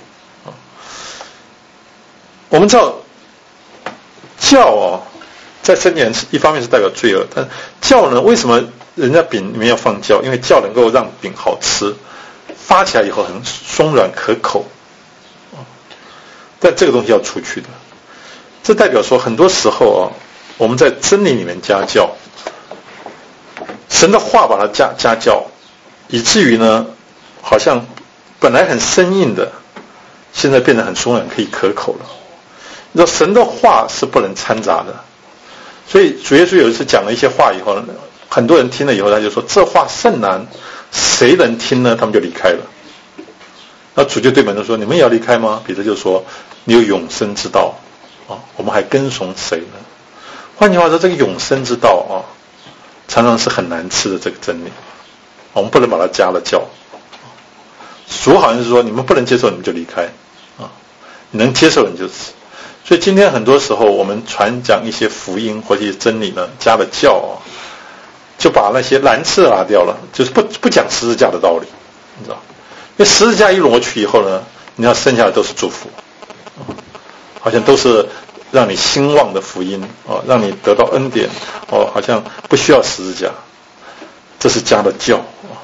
我们知道酵哦，在圣经一方面是代表罪恶，但酵呢，为什么人家饼里面要放酵？因为酵能够让饼好吃，发起来以后很松软可口。但这个东西要出去的，这代表说很多时候啊，我们在真理里面加酵，神的话把它加加酵，以至于呢，好像本来很生硬的，现在变得很松软，可以可口了。你知道神的话是不能掺杂的，所以主耶稣有一次讲了一些话以后，很多人听了以后，他就说这话甚难，谁能听呢？他们就离开了。那主就对门徒说：“你们也要离开吗？”彼得就说：“你有永生之道啊，我们还跟从谁呢？”换句话说，这个永生之道啊，常常是很难吃的这个真理，我们不能把它加了酵。主好像是说，你们不能接受，你们就离开啊；你能接受，你就吃。所以今天很多时候，我们传讲一些福音或者一些真理呢，加了酵啊，就把那些难吃的拿掉了，就是不不讲十字架的道理，你知道。因为十字架一挪去以后呢，你要剩下的都是祝福，好像都是让你兴旺的福音啊，让你得到恩典哦，好像不需要十字架，这是加了酵啊。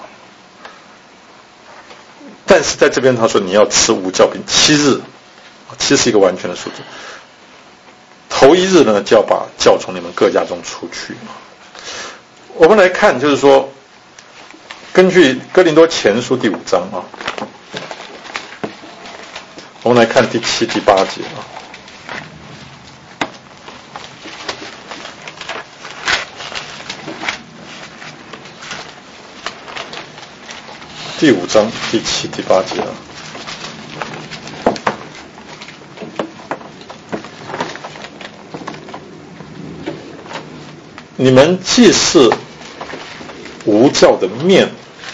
但是在这边他说你要吃无酵饼七日，七是一个完全的数字。头一日呢，就要把酵从你们各家中出去。我们来看，就是说。根据哥林多前书第五章啊，我们来看第七、第八节啊。第五章第七、第八节啊。你们既是无酵的面，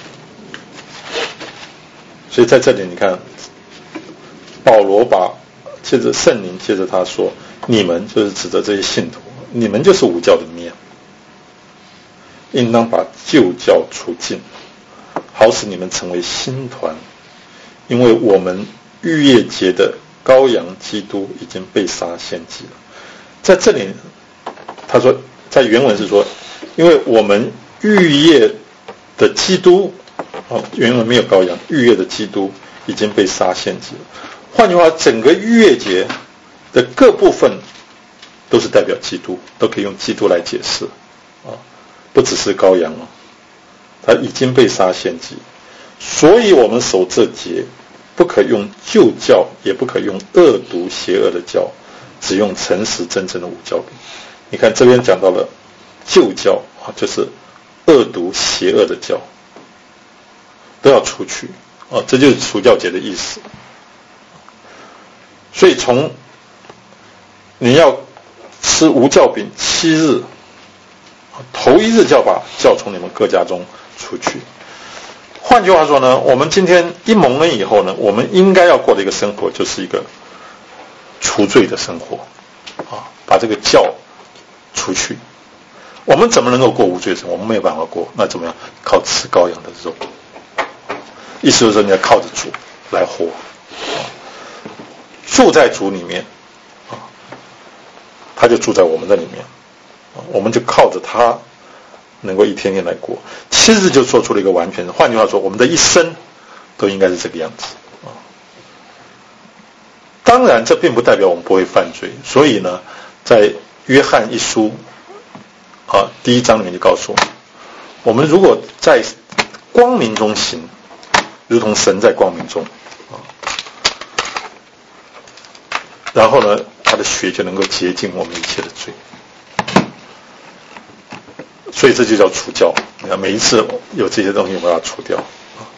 所以在这里你看，保罗把借着圣灵，借着他说，你们就是指着这些信徒，你们就是无酵的面，应当把旧酵除尽，好使你们成为新团，因为我们逾越节的羔羊基督已经被杀献祭了。在这里他说，在原文是说，因为我们逾越的基督，哦，原文没有羔羊，逾越的基督已经被杀献祭了。换句话，整个逾越节的各部分都是代表基督，都可以用基督来解释啊，不只是羔羊哦，他已经被杀献祭，所以我们守这节不可用旧酵，也不可用恶毒邪恶的酵，只用诚实真正的无酵饼。你看这边讲到了旧酵啊，就是恶毒邪恶的酵都要出去啊，这就是除酵节的意思。所以从你要吃无酵饼七日，头一日就要把酵从你们各家中出去。换句话说呢，我们今天一蒙恩以后呢，我们应该要过的一个生活就是一个除罪的生活啊，把这个酵除去。我们怎么能够过无罪生活？我们没有办法过，那怎么样？靠吃羔羊的肉。意思就是说，你要靠着主来活，住在主里面， 他就住在我们的里面，我们就靠着他能够一天天来过。七日就做出了一个完全，换句话说，我们的一生都应该是这个样子。当然这并不代表我们不会犯罪，所以呢在约翰一书啊第一章里面就告诉我们，我们如果在光明中行，如同神在光明中啊，然后呢他的血就能够洁净我们一切的罪，所以这就叫除酵。你看每一次有这些东西我们要除掉。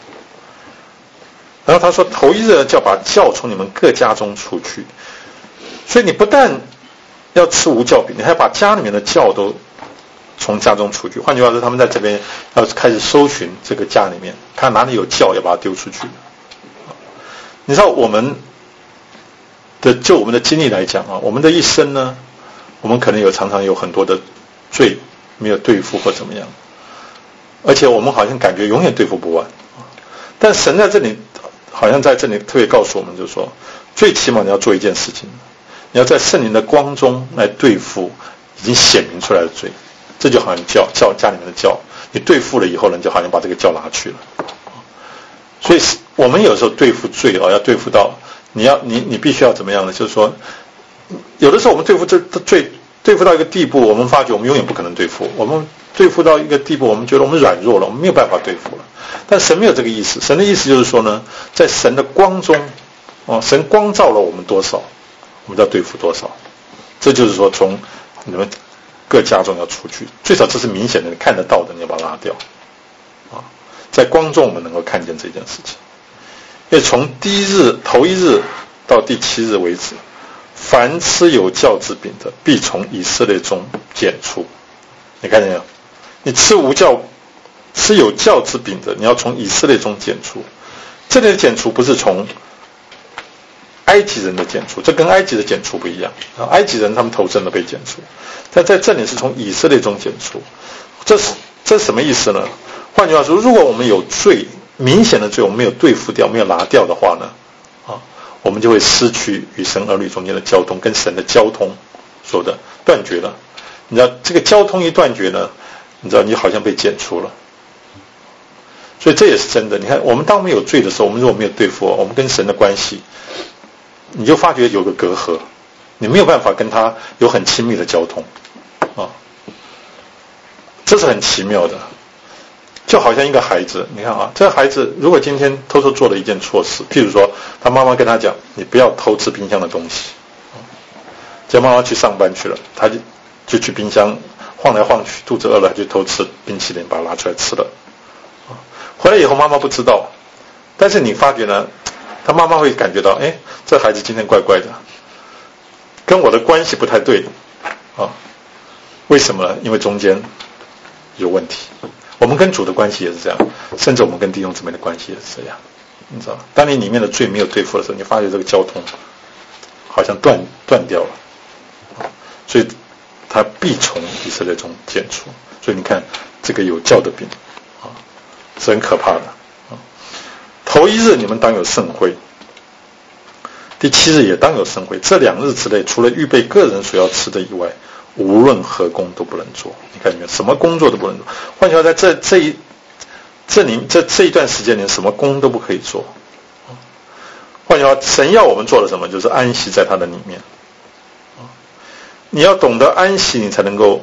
然后他说头一日就要把酵从你们各家中除去，所以你不但要吃无酵饼，你还要把家里面的酵都从家中除去。换句话说，他们在这边要开始搜寻这个家里面，看哪里有酵，要把它丢出去。你知道我们的就我们的经历来讲啊，我们的一生呢，我们可能有常常有很多的罪没有对付或怎么样，而且我们好像感觉永远对付不完。但神在这里好像在这里特别告诉我们，就是说最起码你要做一件事情，你要在圣灵的光中来对付已经显明出来的罪。这就好像教教家里面的教，你对付了以后呢，就好像把这个教拿去了。所以我们有时候对付罪啊，要对付到你要你你必须要怎么样呢？就是说有的时候我们对付这罪对付到一个地步，我们发觉我们永远不可能对付，我们对付到一个地步，我们觉得我们软弱了，我们没有办法对付了。但神没有这个意思，神的意思就是说呢，在神的光中，哦，神光照了我们多少，我们就要对付多少。这就是说，从你们各家中要出去，最少这是明显的，你看得到的，你要把它拉掉。啊，在光中我们能够看见这件事情。因为从第一日头一日到第七日为止，凡吃有酵之饼的，必从以色列中剪除。你看见没有？你吃无酵。吃有酵之饼的，你要从以色列中剪除。这里的剪除不是从埃及人的剪除，这跟埃及的剪除不一样。埃及人他们头真的被剪除，但在这里是从以色列中剪除。这是这是什么意思呢？换句话说，如果我们有罪，明显的罪，我们没有对付掉，没有拿掉的话呢，啊，我们就会失去与神儿女中间的交通，跟神的交通说的断绝了。你知道这个交通一断绝呢，你知道你好像被剪除了。所以这也是真的。你看，我们当我们有罪的时候，我们如果没有对付，我们跟神的关系，你就发觉有个隔阂，你没有办法跟他有很亲密的交通啊，这是很奇妙的。就好像一个孩子，你看啊，这个孩子如果今天偷偷做了一件错事，譬如说他妈妈跟他讲，你不要偷吃冰箱的东西，这妈妈去上班去了，他就就去冰箱晃来晃去，肚子饿了就偷吃冰淇淋，把它拿出来吃了。回来以后妈妈不知道，但是你发觉呢，他妈妈会感觉到，哎，这孩子今天怪怪的，跟我的关系不太对啊。为什么呢？因为中间有问题。我们跟主的关系也是这样，甚至我们跟弟兄姊妹的关系也是这样，你知道，当你里面的罪没有对付的时候，你发觉这个交通好像断断掉了，所以他必从以色列中剪除。所以你看这个有酵的饼啊，是很可怕的啊。头一日你们当有圣会，第七日也当有圣会。这两日之内，除了预备个人所要吃的以外，无论何工都不能做。你看见没有？什么工作都不能做。换句话，在这这一这里这这一段时间里，什么工都不可以做。换句话，神要我们做的什么？就是安息在他的里面。你要懂得安息，你才能够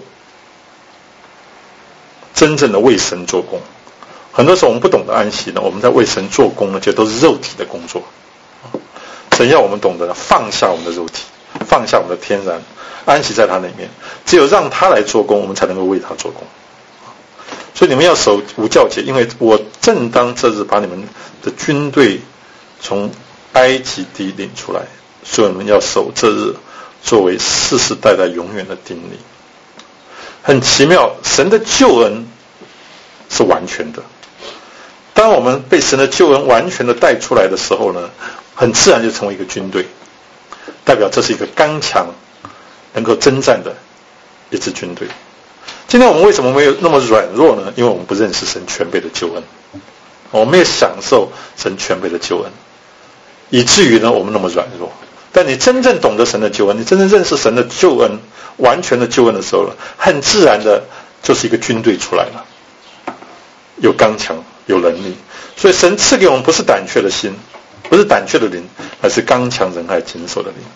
真正的为神做工。很多时候我们不懂得安息呢，我们在为神做工呢，这都是肉体的工作。神要我们懂得放下我们的肉体，放下我们的天然，安息在他里面。只有让他来做工，我们才能够为他做工。所以你们要守无酵节，因为我正当这日把你们的军队从埃及地领出来，所以你们要守这日，作为世世代代永远的定例。很奇妙，神的救恩是完全的。当我们被神的救恩完全的带出来的时候呢，很自然就成为一个军队，代表这是一个刚强能够征战的一支军队。今天我们为什么没有那么软弱呢？因为我们不认识神全备的救恩，我们没有享受神全备的救恩，以至于呢我们那么软弱。 但你真正懂得神的救恩，你真正认识神的救恩，完全的救恩的时候了，很自然的就是一个军队出来了，有刚强，有能力。所以神赐给我们不是胆怯的心，不是胆怯的灵，而是刚强仁爱谨守的灵。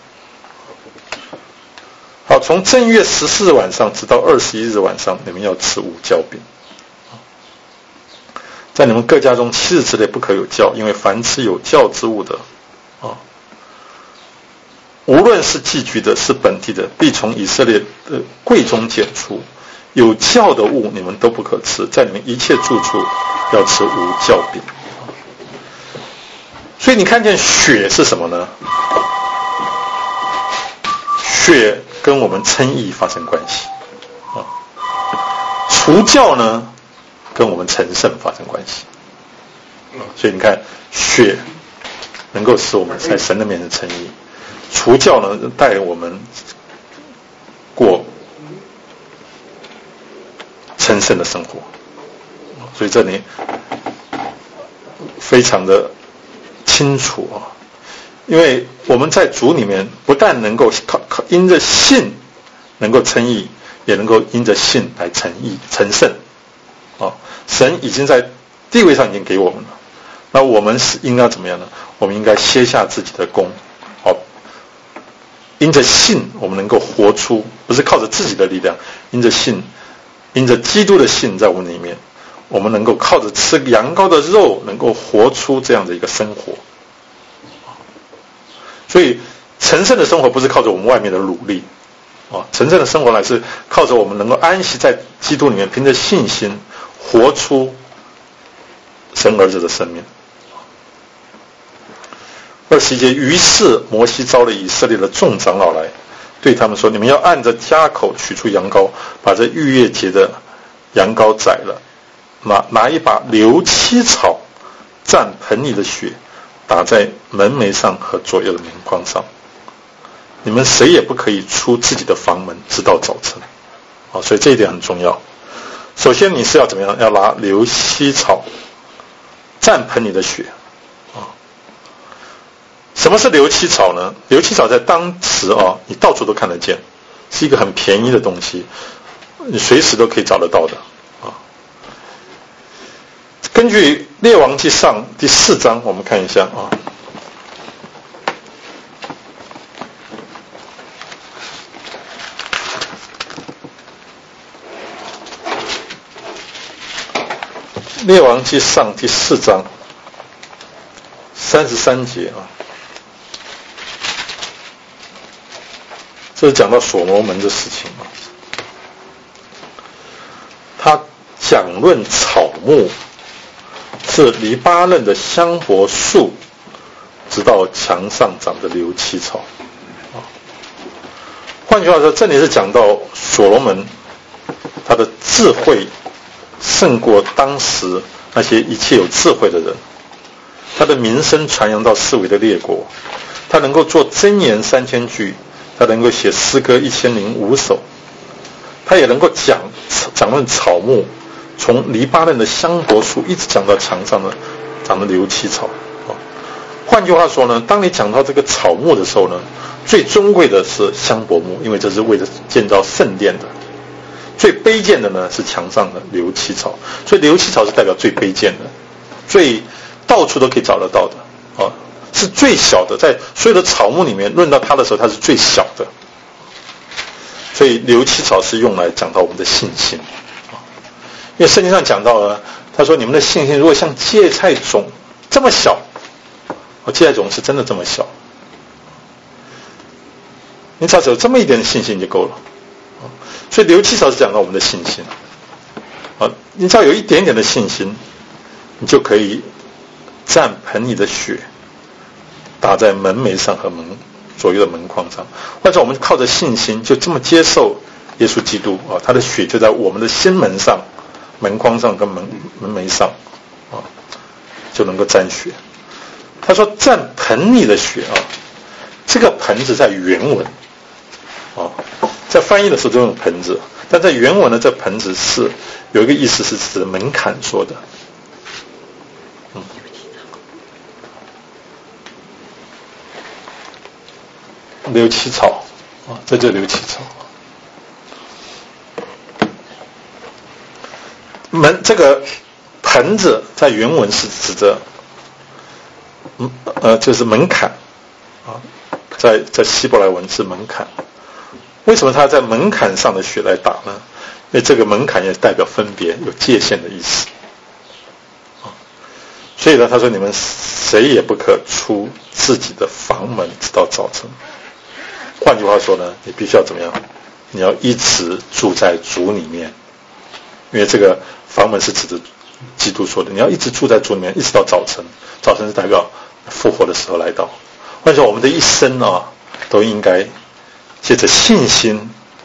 好，从正月十四日晚上直到二十一日晚上，你们要吃无酵饼。在你们各家中七日之内不可有酵，因为凡吃有酵之物的，啊，无论是寄居的，是本地的，必从以色列的柜中剪出。有酵的物你们都不可吃，在你们一切住处要吃无酵饼。所以你看见血是什么呢？血跟我们称义发生关系啊，除酵呢跟我们成圣发生关系啊，所以你看血能够使我们在神的面前称义，除酵呢带我们过成圣的生活，所以这里非常的清楚啊。因为我们在主里面不但能够靠靠因着信能够称义，也能够因着信来成义成圣啊。神已经在地位上已经给我们了，那我们是应该怎么样呢？我们应该卸下自己的功，好，因着信我们能够活出，不是靠着自己的力量，因着信，因着基督的信在我们里面，我们能够靠着吃羊羔的肉能够活出这样的一个生活。所以成圣的生活不是靠着我们外面的努力啊，成圣的生活乃是靠着我们能够安息在基督里面，凭着信心活出神儿子的生命。二十一节，于是摩西召了以色列的众长老来，对他们说：你们要按着家口取出羊羔，把这逾越节的羊羔宰了，拿拿一把流七草蘸盆里的血，打在门楣上和左右的门框上。你们谁也不可以出自己的房门，直到早晨。啊，所以这一点很重要。首先你是要怎么样？要拿流七草蘸盆里的血。啊，什么是流七草呢？流七草在当时啊，你到处都看得见，是一个很便宜的东西，你随时都可以找得到的。啊，根据列王纪上第四章，我们看一下啊。列王纪上第四章三十三节啊，这是讲到所罗门的事情啊。他讲论草木是黎巴嫩的香柏树，直到墙上长的流七草啊。换句话说，这里是讲到所罗门他的智慧胜过当时那些一切有智慧的人，他的名声传扬到四围的列国，他能够做箴言三千句，他能够写诗歌一千零五首，他也能够讲讲论草木，从黎巴嫩的香柏树一直讲到墙上的长的流七草。换句话说呢，当你讲到这个草木的时候呢，最尊贵的是香柏木，因为这是为了建造圣殿的。最卑贱的呢是墙上的流七草，所以流七草是代表最卑贱的，最到处都可以找得到的啊，是最小的，在所有的草木里面论到它的时候，它是最小的。所以流七草是用来讲到我们的信心啊，因为圣经上讲到了，他说你们的信心如果像芥菜种这么小，哦，芥菜种是真的这么小，你只要有这么一点的信心就够了。所以流七草是讲到我们的信心啊，你只要有一点点的信心，你就可以蘸盆里的血，打在门楣上和门左右的门框上。或者我们靠着信心就这么接受耶稣基督啊，他的血就在我们的心门上、门框上跟门门楣上啊，就能够沾血。他说蘸盆里的血啊，这个盆子在原文啊。在翻译的时候都用盆子，但在原文的这盆子是有一个意思，是指门槛说的。嗯， 流七草啊，这就流七草。门这个盆子在原文是指着，嗯呃就是门槛啊，在在希伯来文是门槛。为什么他在门槛上的血来打呢？因为这个门槛也代表分别，有界限的意思。啊，所以呢，他说你们谁也不可出自己的房门直到早晨。换句话说呢，你必须要怎么样？你要一直住在主里面，因为这个房门是指着基督说的，你要一直住在主里面，一直到早晨。早晨是代表复活的时候来到。换句话说，我们的一生啊，都应该借着信心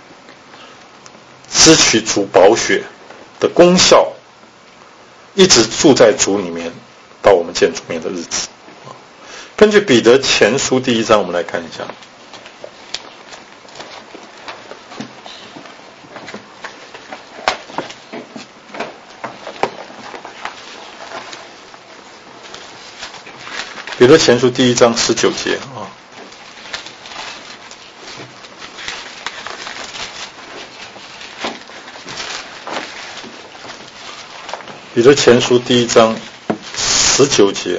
支取主宝血的功效，一直住在主里面，到我们见主面的日子。根据彼得前书第一章，我们来看一下。彼得前书第一章十九节啊，彼得前书第一章十九节，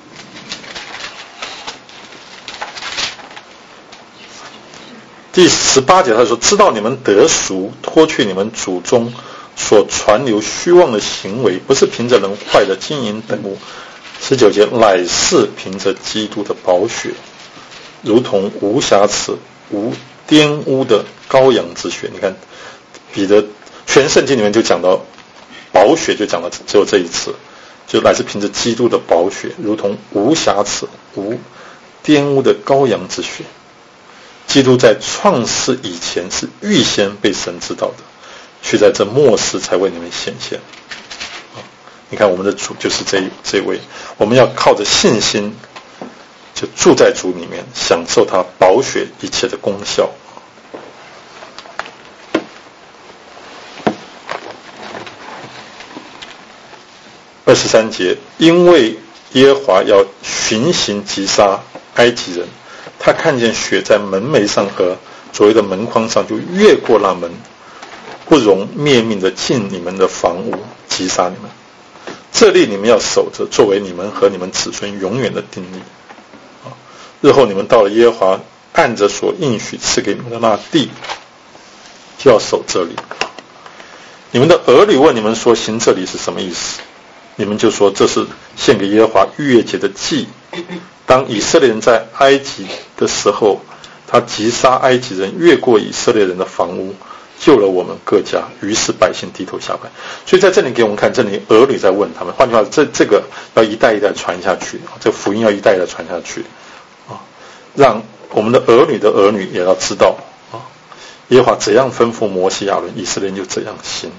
第十八节他说：“知道你们得赎，脱去你们祖宗所传流虚妄的行为，不是凭着人坏的金银等物。”十九节，乃是凭着基督的宝血，如同无瑕疵、无玷污的羔羊之血。你看，彼得全圣经里面就讲到宝血，就讲到只有这一次，就乃是凭着基督的宝血，如同无瑕疵、无玷污的羔羊之血。基督在创世以前是预先被神知道的，却在这末世才为你们显现。你看，我们的主就是这这位，我们要靠着信心，就住在主里面，享受他宝血一切的功效。二十三节，因为耶和华要巡行击杀埃及人，他看见血在门楣上和左右的门框上，就越过那门，不容灭命的进你们的房屋，击杀你们。这例你们要守着，作为你们和你们子孙永远的定例。日后你们到了耶和华按着所应许赐给你们的那地，就要守这里。你们的儿女问你们说，行这里是什么意思？你们就说，这是献给耶和华逾越节的祭。当以色列人在埃及的时候，他击杀埃及人，越过以色列人的房屋，救了我们各家，于是百姓低头下拜。所以在这里给我们看，这里儿女在问他们，换句话说，这这个要一代一代传下去，这福音要一代一代传下去啊，让我们的儿女的儿女也要知道啊，耶和华怎样吩咐摩西亚伦，以色列人就怎样行。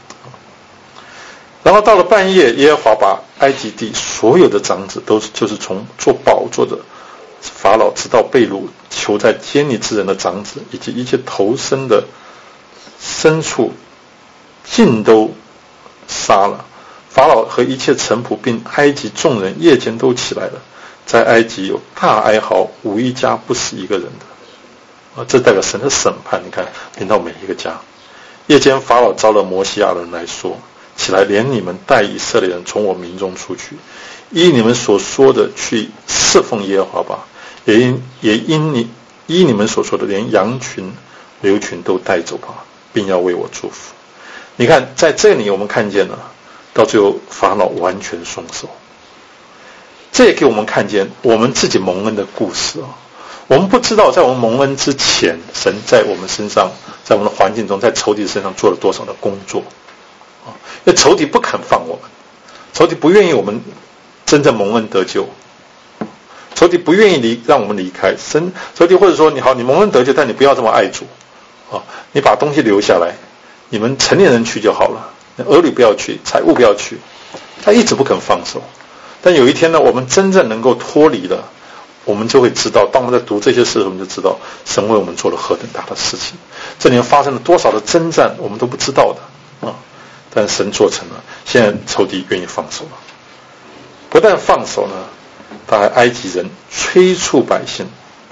然后到了半夜，耶和华把埃及地所有的长子，都就是从做宝座的法老直到被掳囚在监里之人的长子，以及一切投生的牲畜，尽都杀了。法老和一切臣仆并埃及众人夜间都起来了，在埃及有大哀嚎，无一家不死一个人的。啊，这代表神的审判，你看临到每一个家。夜间法老招了摩西亚伦来说，起来，连你们带以色列人从我民中出去，依你们所说的去侍奉耶和华吧，也因也因你依你们所说的，连羊群牛群都带走吧，并要为我祝福。你看在这里我们看见了，到最后法老完全松手。这也给我们看见我们自己蒙恩的故事啊。我们不知道在我们蒙恩之前，神在我们身上，在我们的环境中，在仇敌身上做了多少的工作啊。因为仇敌不肯放我们，仇敌不愿意我们真正蒙恩得救，仇敌不愿意离让我们离开神。仇敌或者说你好，你蒙恩得救，但你不要这么爱主啊，你把东西留下来，你们成年人去就好了，儿女不要去，财物不要去，他一直不肯放手。但有一天呢，我们真正能够脱离了，我们就会知道，当我们在读这些事的时候，我们就知道神为我们做了何等大的事情，这里面发生了多少的征战，我们都不知道的啊。但神做成了，现在仇敌愿意放手了。不但放手呢，他还埃及人催促百姓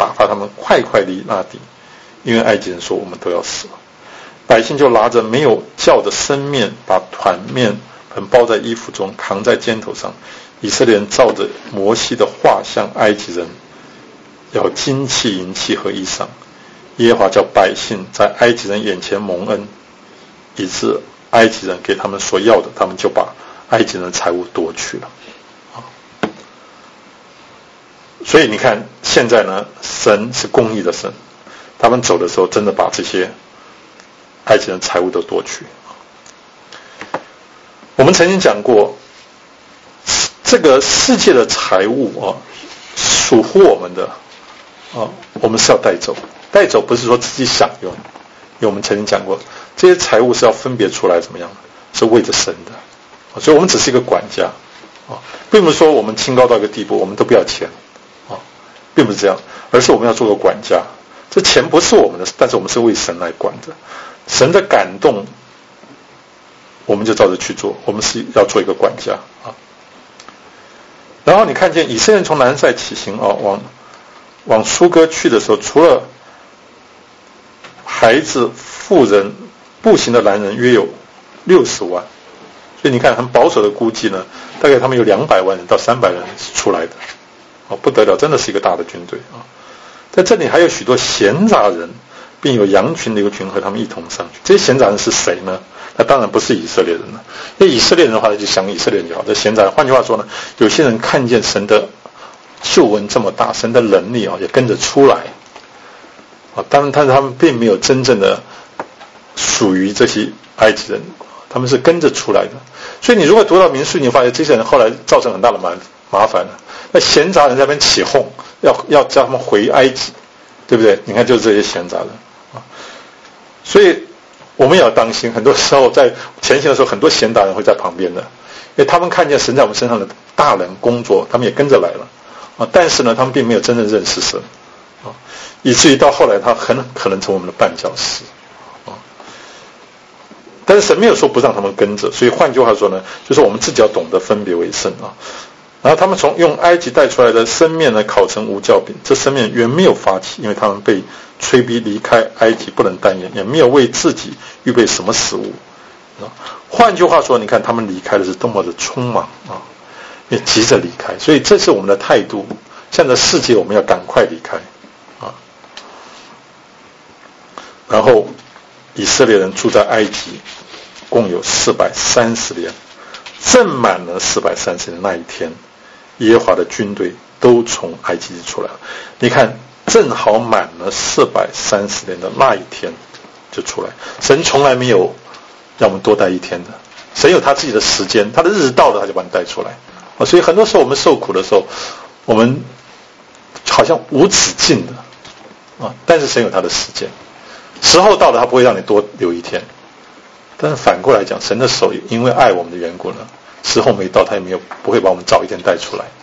打发他们快快离那地，因为埃及人说我们都要死了。百姓就拿着没有酵的生面，把团面盆包在衣服中，扛在肩头上。以色列人照着摩西的画像，埃及人要金器、银器和衣裳。耶和华叫百姓在埃及人眼前蒙恩，以致埃及人给他们所要的，他们就把埃及人的财物夺去了。所以你看，现在呢，神是公义的神，他们走的时候真的把这些埃及人的财物都夺去。我们曾经讲过，这个世界的财物啊，属乎我们的啊，我们是要带走。带走不是说自己享用，因为我们曾经讲过，这些财物是要分别出来怎么样，是为着神的。所以我们只是一个管家啊，并不是说我们清高到一个地步，我们都不要钱啊，并不是这样，而是我们要做个管家。这钱不是我们的，但是我们是为神来管着。神的感动，我们就照着去做，我们是要做一个管家啊。然后你看见以色列人从南塞起行啊，往往苏哥去的时候，除了孩子、妇人、步行的男人约有六十万，所以你看很保守的估计呢，大概他们有两百万人到三百人出来的，哦，不得了，真的是一个大的军队啊。在这里还有许多闲杂人，并有羊群的一个群和他们一同上去。这些闲杂人是谁呢？那当然不是以色列人了。因为以色列人的话，就想以色列人就好。这闲杂人，换句话说呢，有些人看见神的救恩这么大，神的能力啊，也跟着出来。啊，当然，但是他们并没有真正的属于这些埃及人，他们是跟着出来的。所以你如果读到民数，你发现这些人后来造成很大的麻麻烦了。那闲杂人在那边起哄，要要叫他们回埃及，对不对？你看，就是这些闲杂人啊。所以我们也要当心，很多时候在前行的时候，很多闲杂人会在旁边的，因为他们看见神在我们身上的大能工作，他们也跟着来了啊。但是呢，他们并没有真正认识神啊，以至于到后来，他很可能成为我们的绊脚石啊。但是神没有说不让他们跟着，所以换句话说呢，就是我们自己要懂得分别为圣啊。然后他们从用埃及带出来的生面呢，烤成无酵饼。这生面原没有发起，因为他们被催逼离开埃及，不能单言，也没有为自己预备什么食物。换句话说，你看他们离开的是多么的匆忙啊，也急着离开。所以这是我们的态度。现在世界我们要赶快离开啊。然后以色列人住在埃及，共有四百三十年，正满了四百三十年那一天。耶和华的军队都从埃及出来了，你看，正好满了四百三十年的那一天就出来。神从来没有让我们多待一天的，神有他自己的时间，他的日子到了他就把你带出来啊。所以很多时候我们受苦的时候，我们好像无止境的啊，但是神有他的时间，时候到了他不会让你多留一天。但是反过来讲，神的手因为爱我们的缘故呢，时候没到，他也没有不会把我们早一点带出来。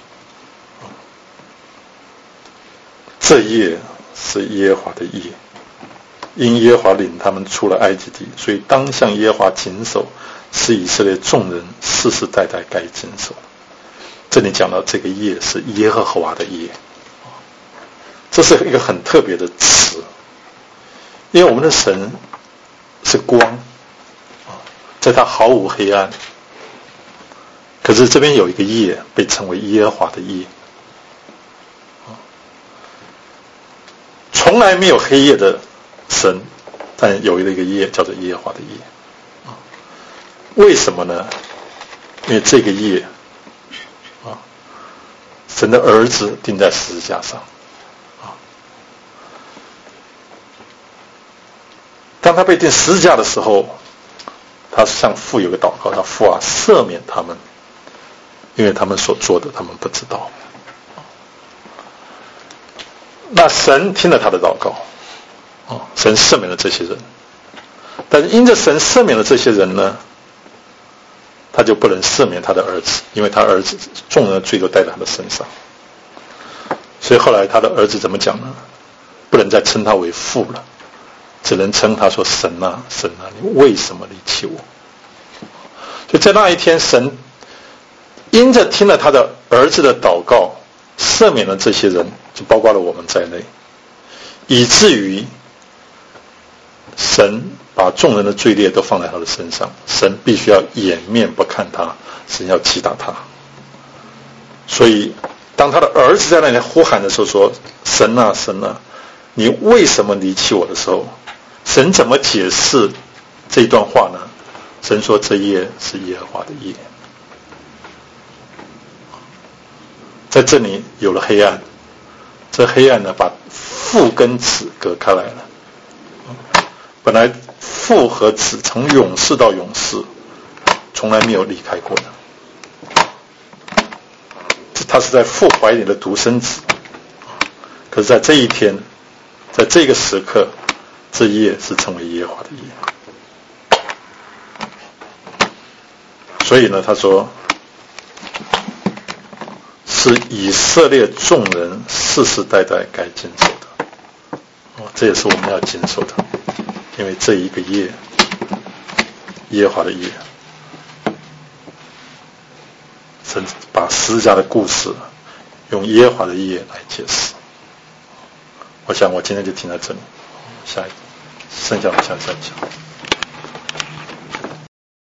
这夜是耶和华的夜，因耶和华领他们出了埃及地，所以当向耶和华谨守，是以色列众人世世代代该谨守。这里讲到这个夜是耶和华的夜，这是一个很特别的词，因为我们的神是光，在他毫无黑暗。可是这边有一个夜被称为耶和华的夜，从来没有黑夜的神，但有一个夜叫做耶和华的夜。为什么呢？因为这个夜啊，神的儿子钉在十字架上啊。当他被钉十字架的时候，他向父有个祷告，他父啊，赦免他们，因为他们所做的他们不知道。那神听了他的祷告，哦，神赦免了这些人，但是因着神赦免了这些人呢，他就不能赦免他的儿子，因为他儿子众人的罪都带在他的身上。所以后来他的儿子怎么讲呢？不能再称他为父了，只能称他说神啊，神啊，你为什么离弃我？所以在那一天，神因着听了他的儿子的祷告， 赦免了这些人，就包括了我们在内，以至于神把众人的罪孽都放在他的身上，神必须要掩面不看他，神要击打他。所以当他的儿子在那里呼喊的时候说，神啊神啊，你为什么离弃我的时候，神怎么解释这段话呢？神说，这夜是耶和华的夜。在这里有了黑暗，这黑暗呢，把父跟子隔开来了。本来父和子从永世到永世从来没有离开过的，他是在父怀里的独生子，可是在这一天，在这个时刻，这夜是成为耶和华的夜。所以呢，他说是以色列众人世世代代该经受的，哦，这也是我们要经受的，因为这一个夜，耶和华的夜，神把十字架的故事用耶和华的夜来解释。我想我今天就停在这里，下一剩下的下次再讲。